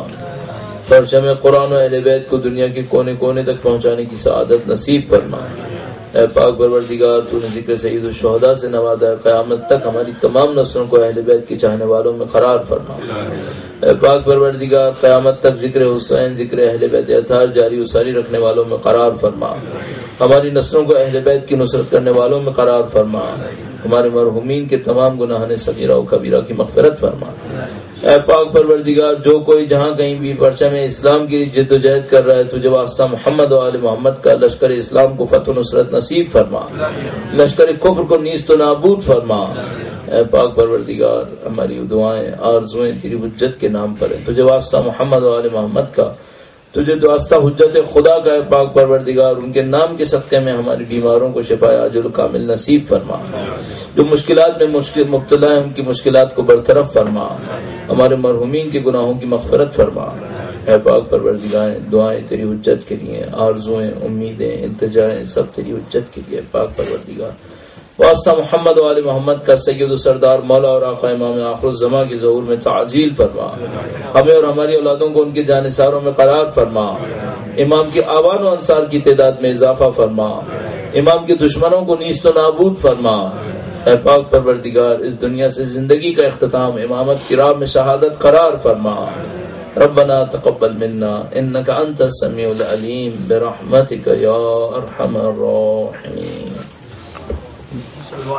پرچم قرآن و اہل بیت کو دنیا کے کونے کونے تک پہنچانے کی سعادت نصیب فرما۔ اے پاک پروردگار تو نے ذکر سید الشہداء سے نوازا، قیامت تک ہماری تمام نسلوں کو اہل بیت کے چاہنے والوں میں قرار فرما۔ اے پاک پروردگار قیامت تک ذکر حسین، ذکر اہل بیت اطہار جاری و ساری رکھنے والوں میں قرار فرما۔ ہماری نسلوں کو اہل بیت کی نصرت کرنے والوں میں قرار فرما۔ ہمارے مرحومین کے تمام گناہان صغیرہ و کبیرہ کی مغفرت فرما۔ اے پاک پروردگار جو کوئی جہاں کہیں بھی پرچم اسلام کی جد و جہد کر رہا ہے تجھے واسطہ محمد و آل محمد کا لشکر اسلام کو فتح و نصرت نصیب فرما، لشکر کفر کو نیست و نابود فرما۔ اے پاک پروردگار ہماری دعائیں آرزویں تیری حجت کے نام پر ہیں، تجھے واسطہ محمد و آل محمد کا، تجھے تو واسطہ حجت خدا کا ہے پاک پروردگار، ان کے نام کے صدقے میں ہماری بیماروں کو شفا عاجل کامل نصیب فرما، جو مشکلات میں مشکل مبتلا ہیں ان کی مشکلات کو برطرف فرما، ہمارے مرحومین کے گناہوں کی مغفرت فرما۔ اے پاک پروردگار دعائیں تیری حجت کے لیے، آرزویں امیدیں التجائیں سب تیری حجت کے لیے پاک پروردگار۔ واسطہ محمد و آل محمد کا سید و سردار مولا اور آقا امام آخر الزماں کے ظہور میں تعجیل فرما، ہمیں اور ہماری اولادوں کو ان کے جانثاروں میں قرار فرما، امام کے آوان و انصار کی تعداد میں اضافہ فرما، امام کے دشمنوں کو نیست و نابود فرما۔ اے پاک پروردگار اس دنیا سے زندگی کا اختتام امامت کی راہ میں شہادت قرار فرما۔ ربنا تقبل منا انك انت السميع العليم برحمتك يا ارحم الراحمين۔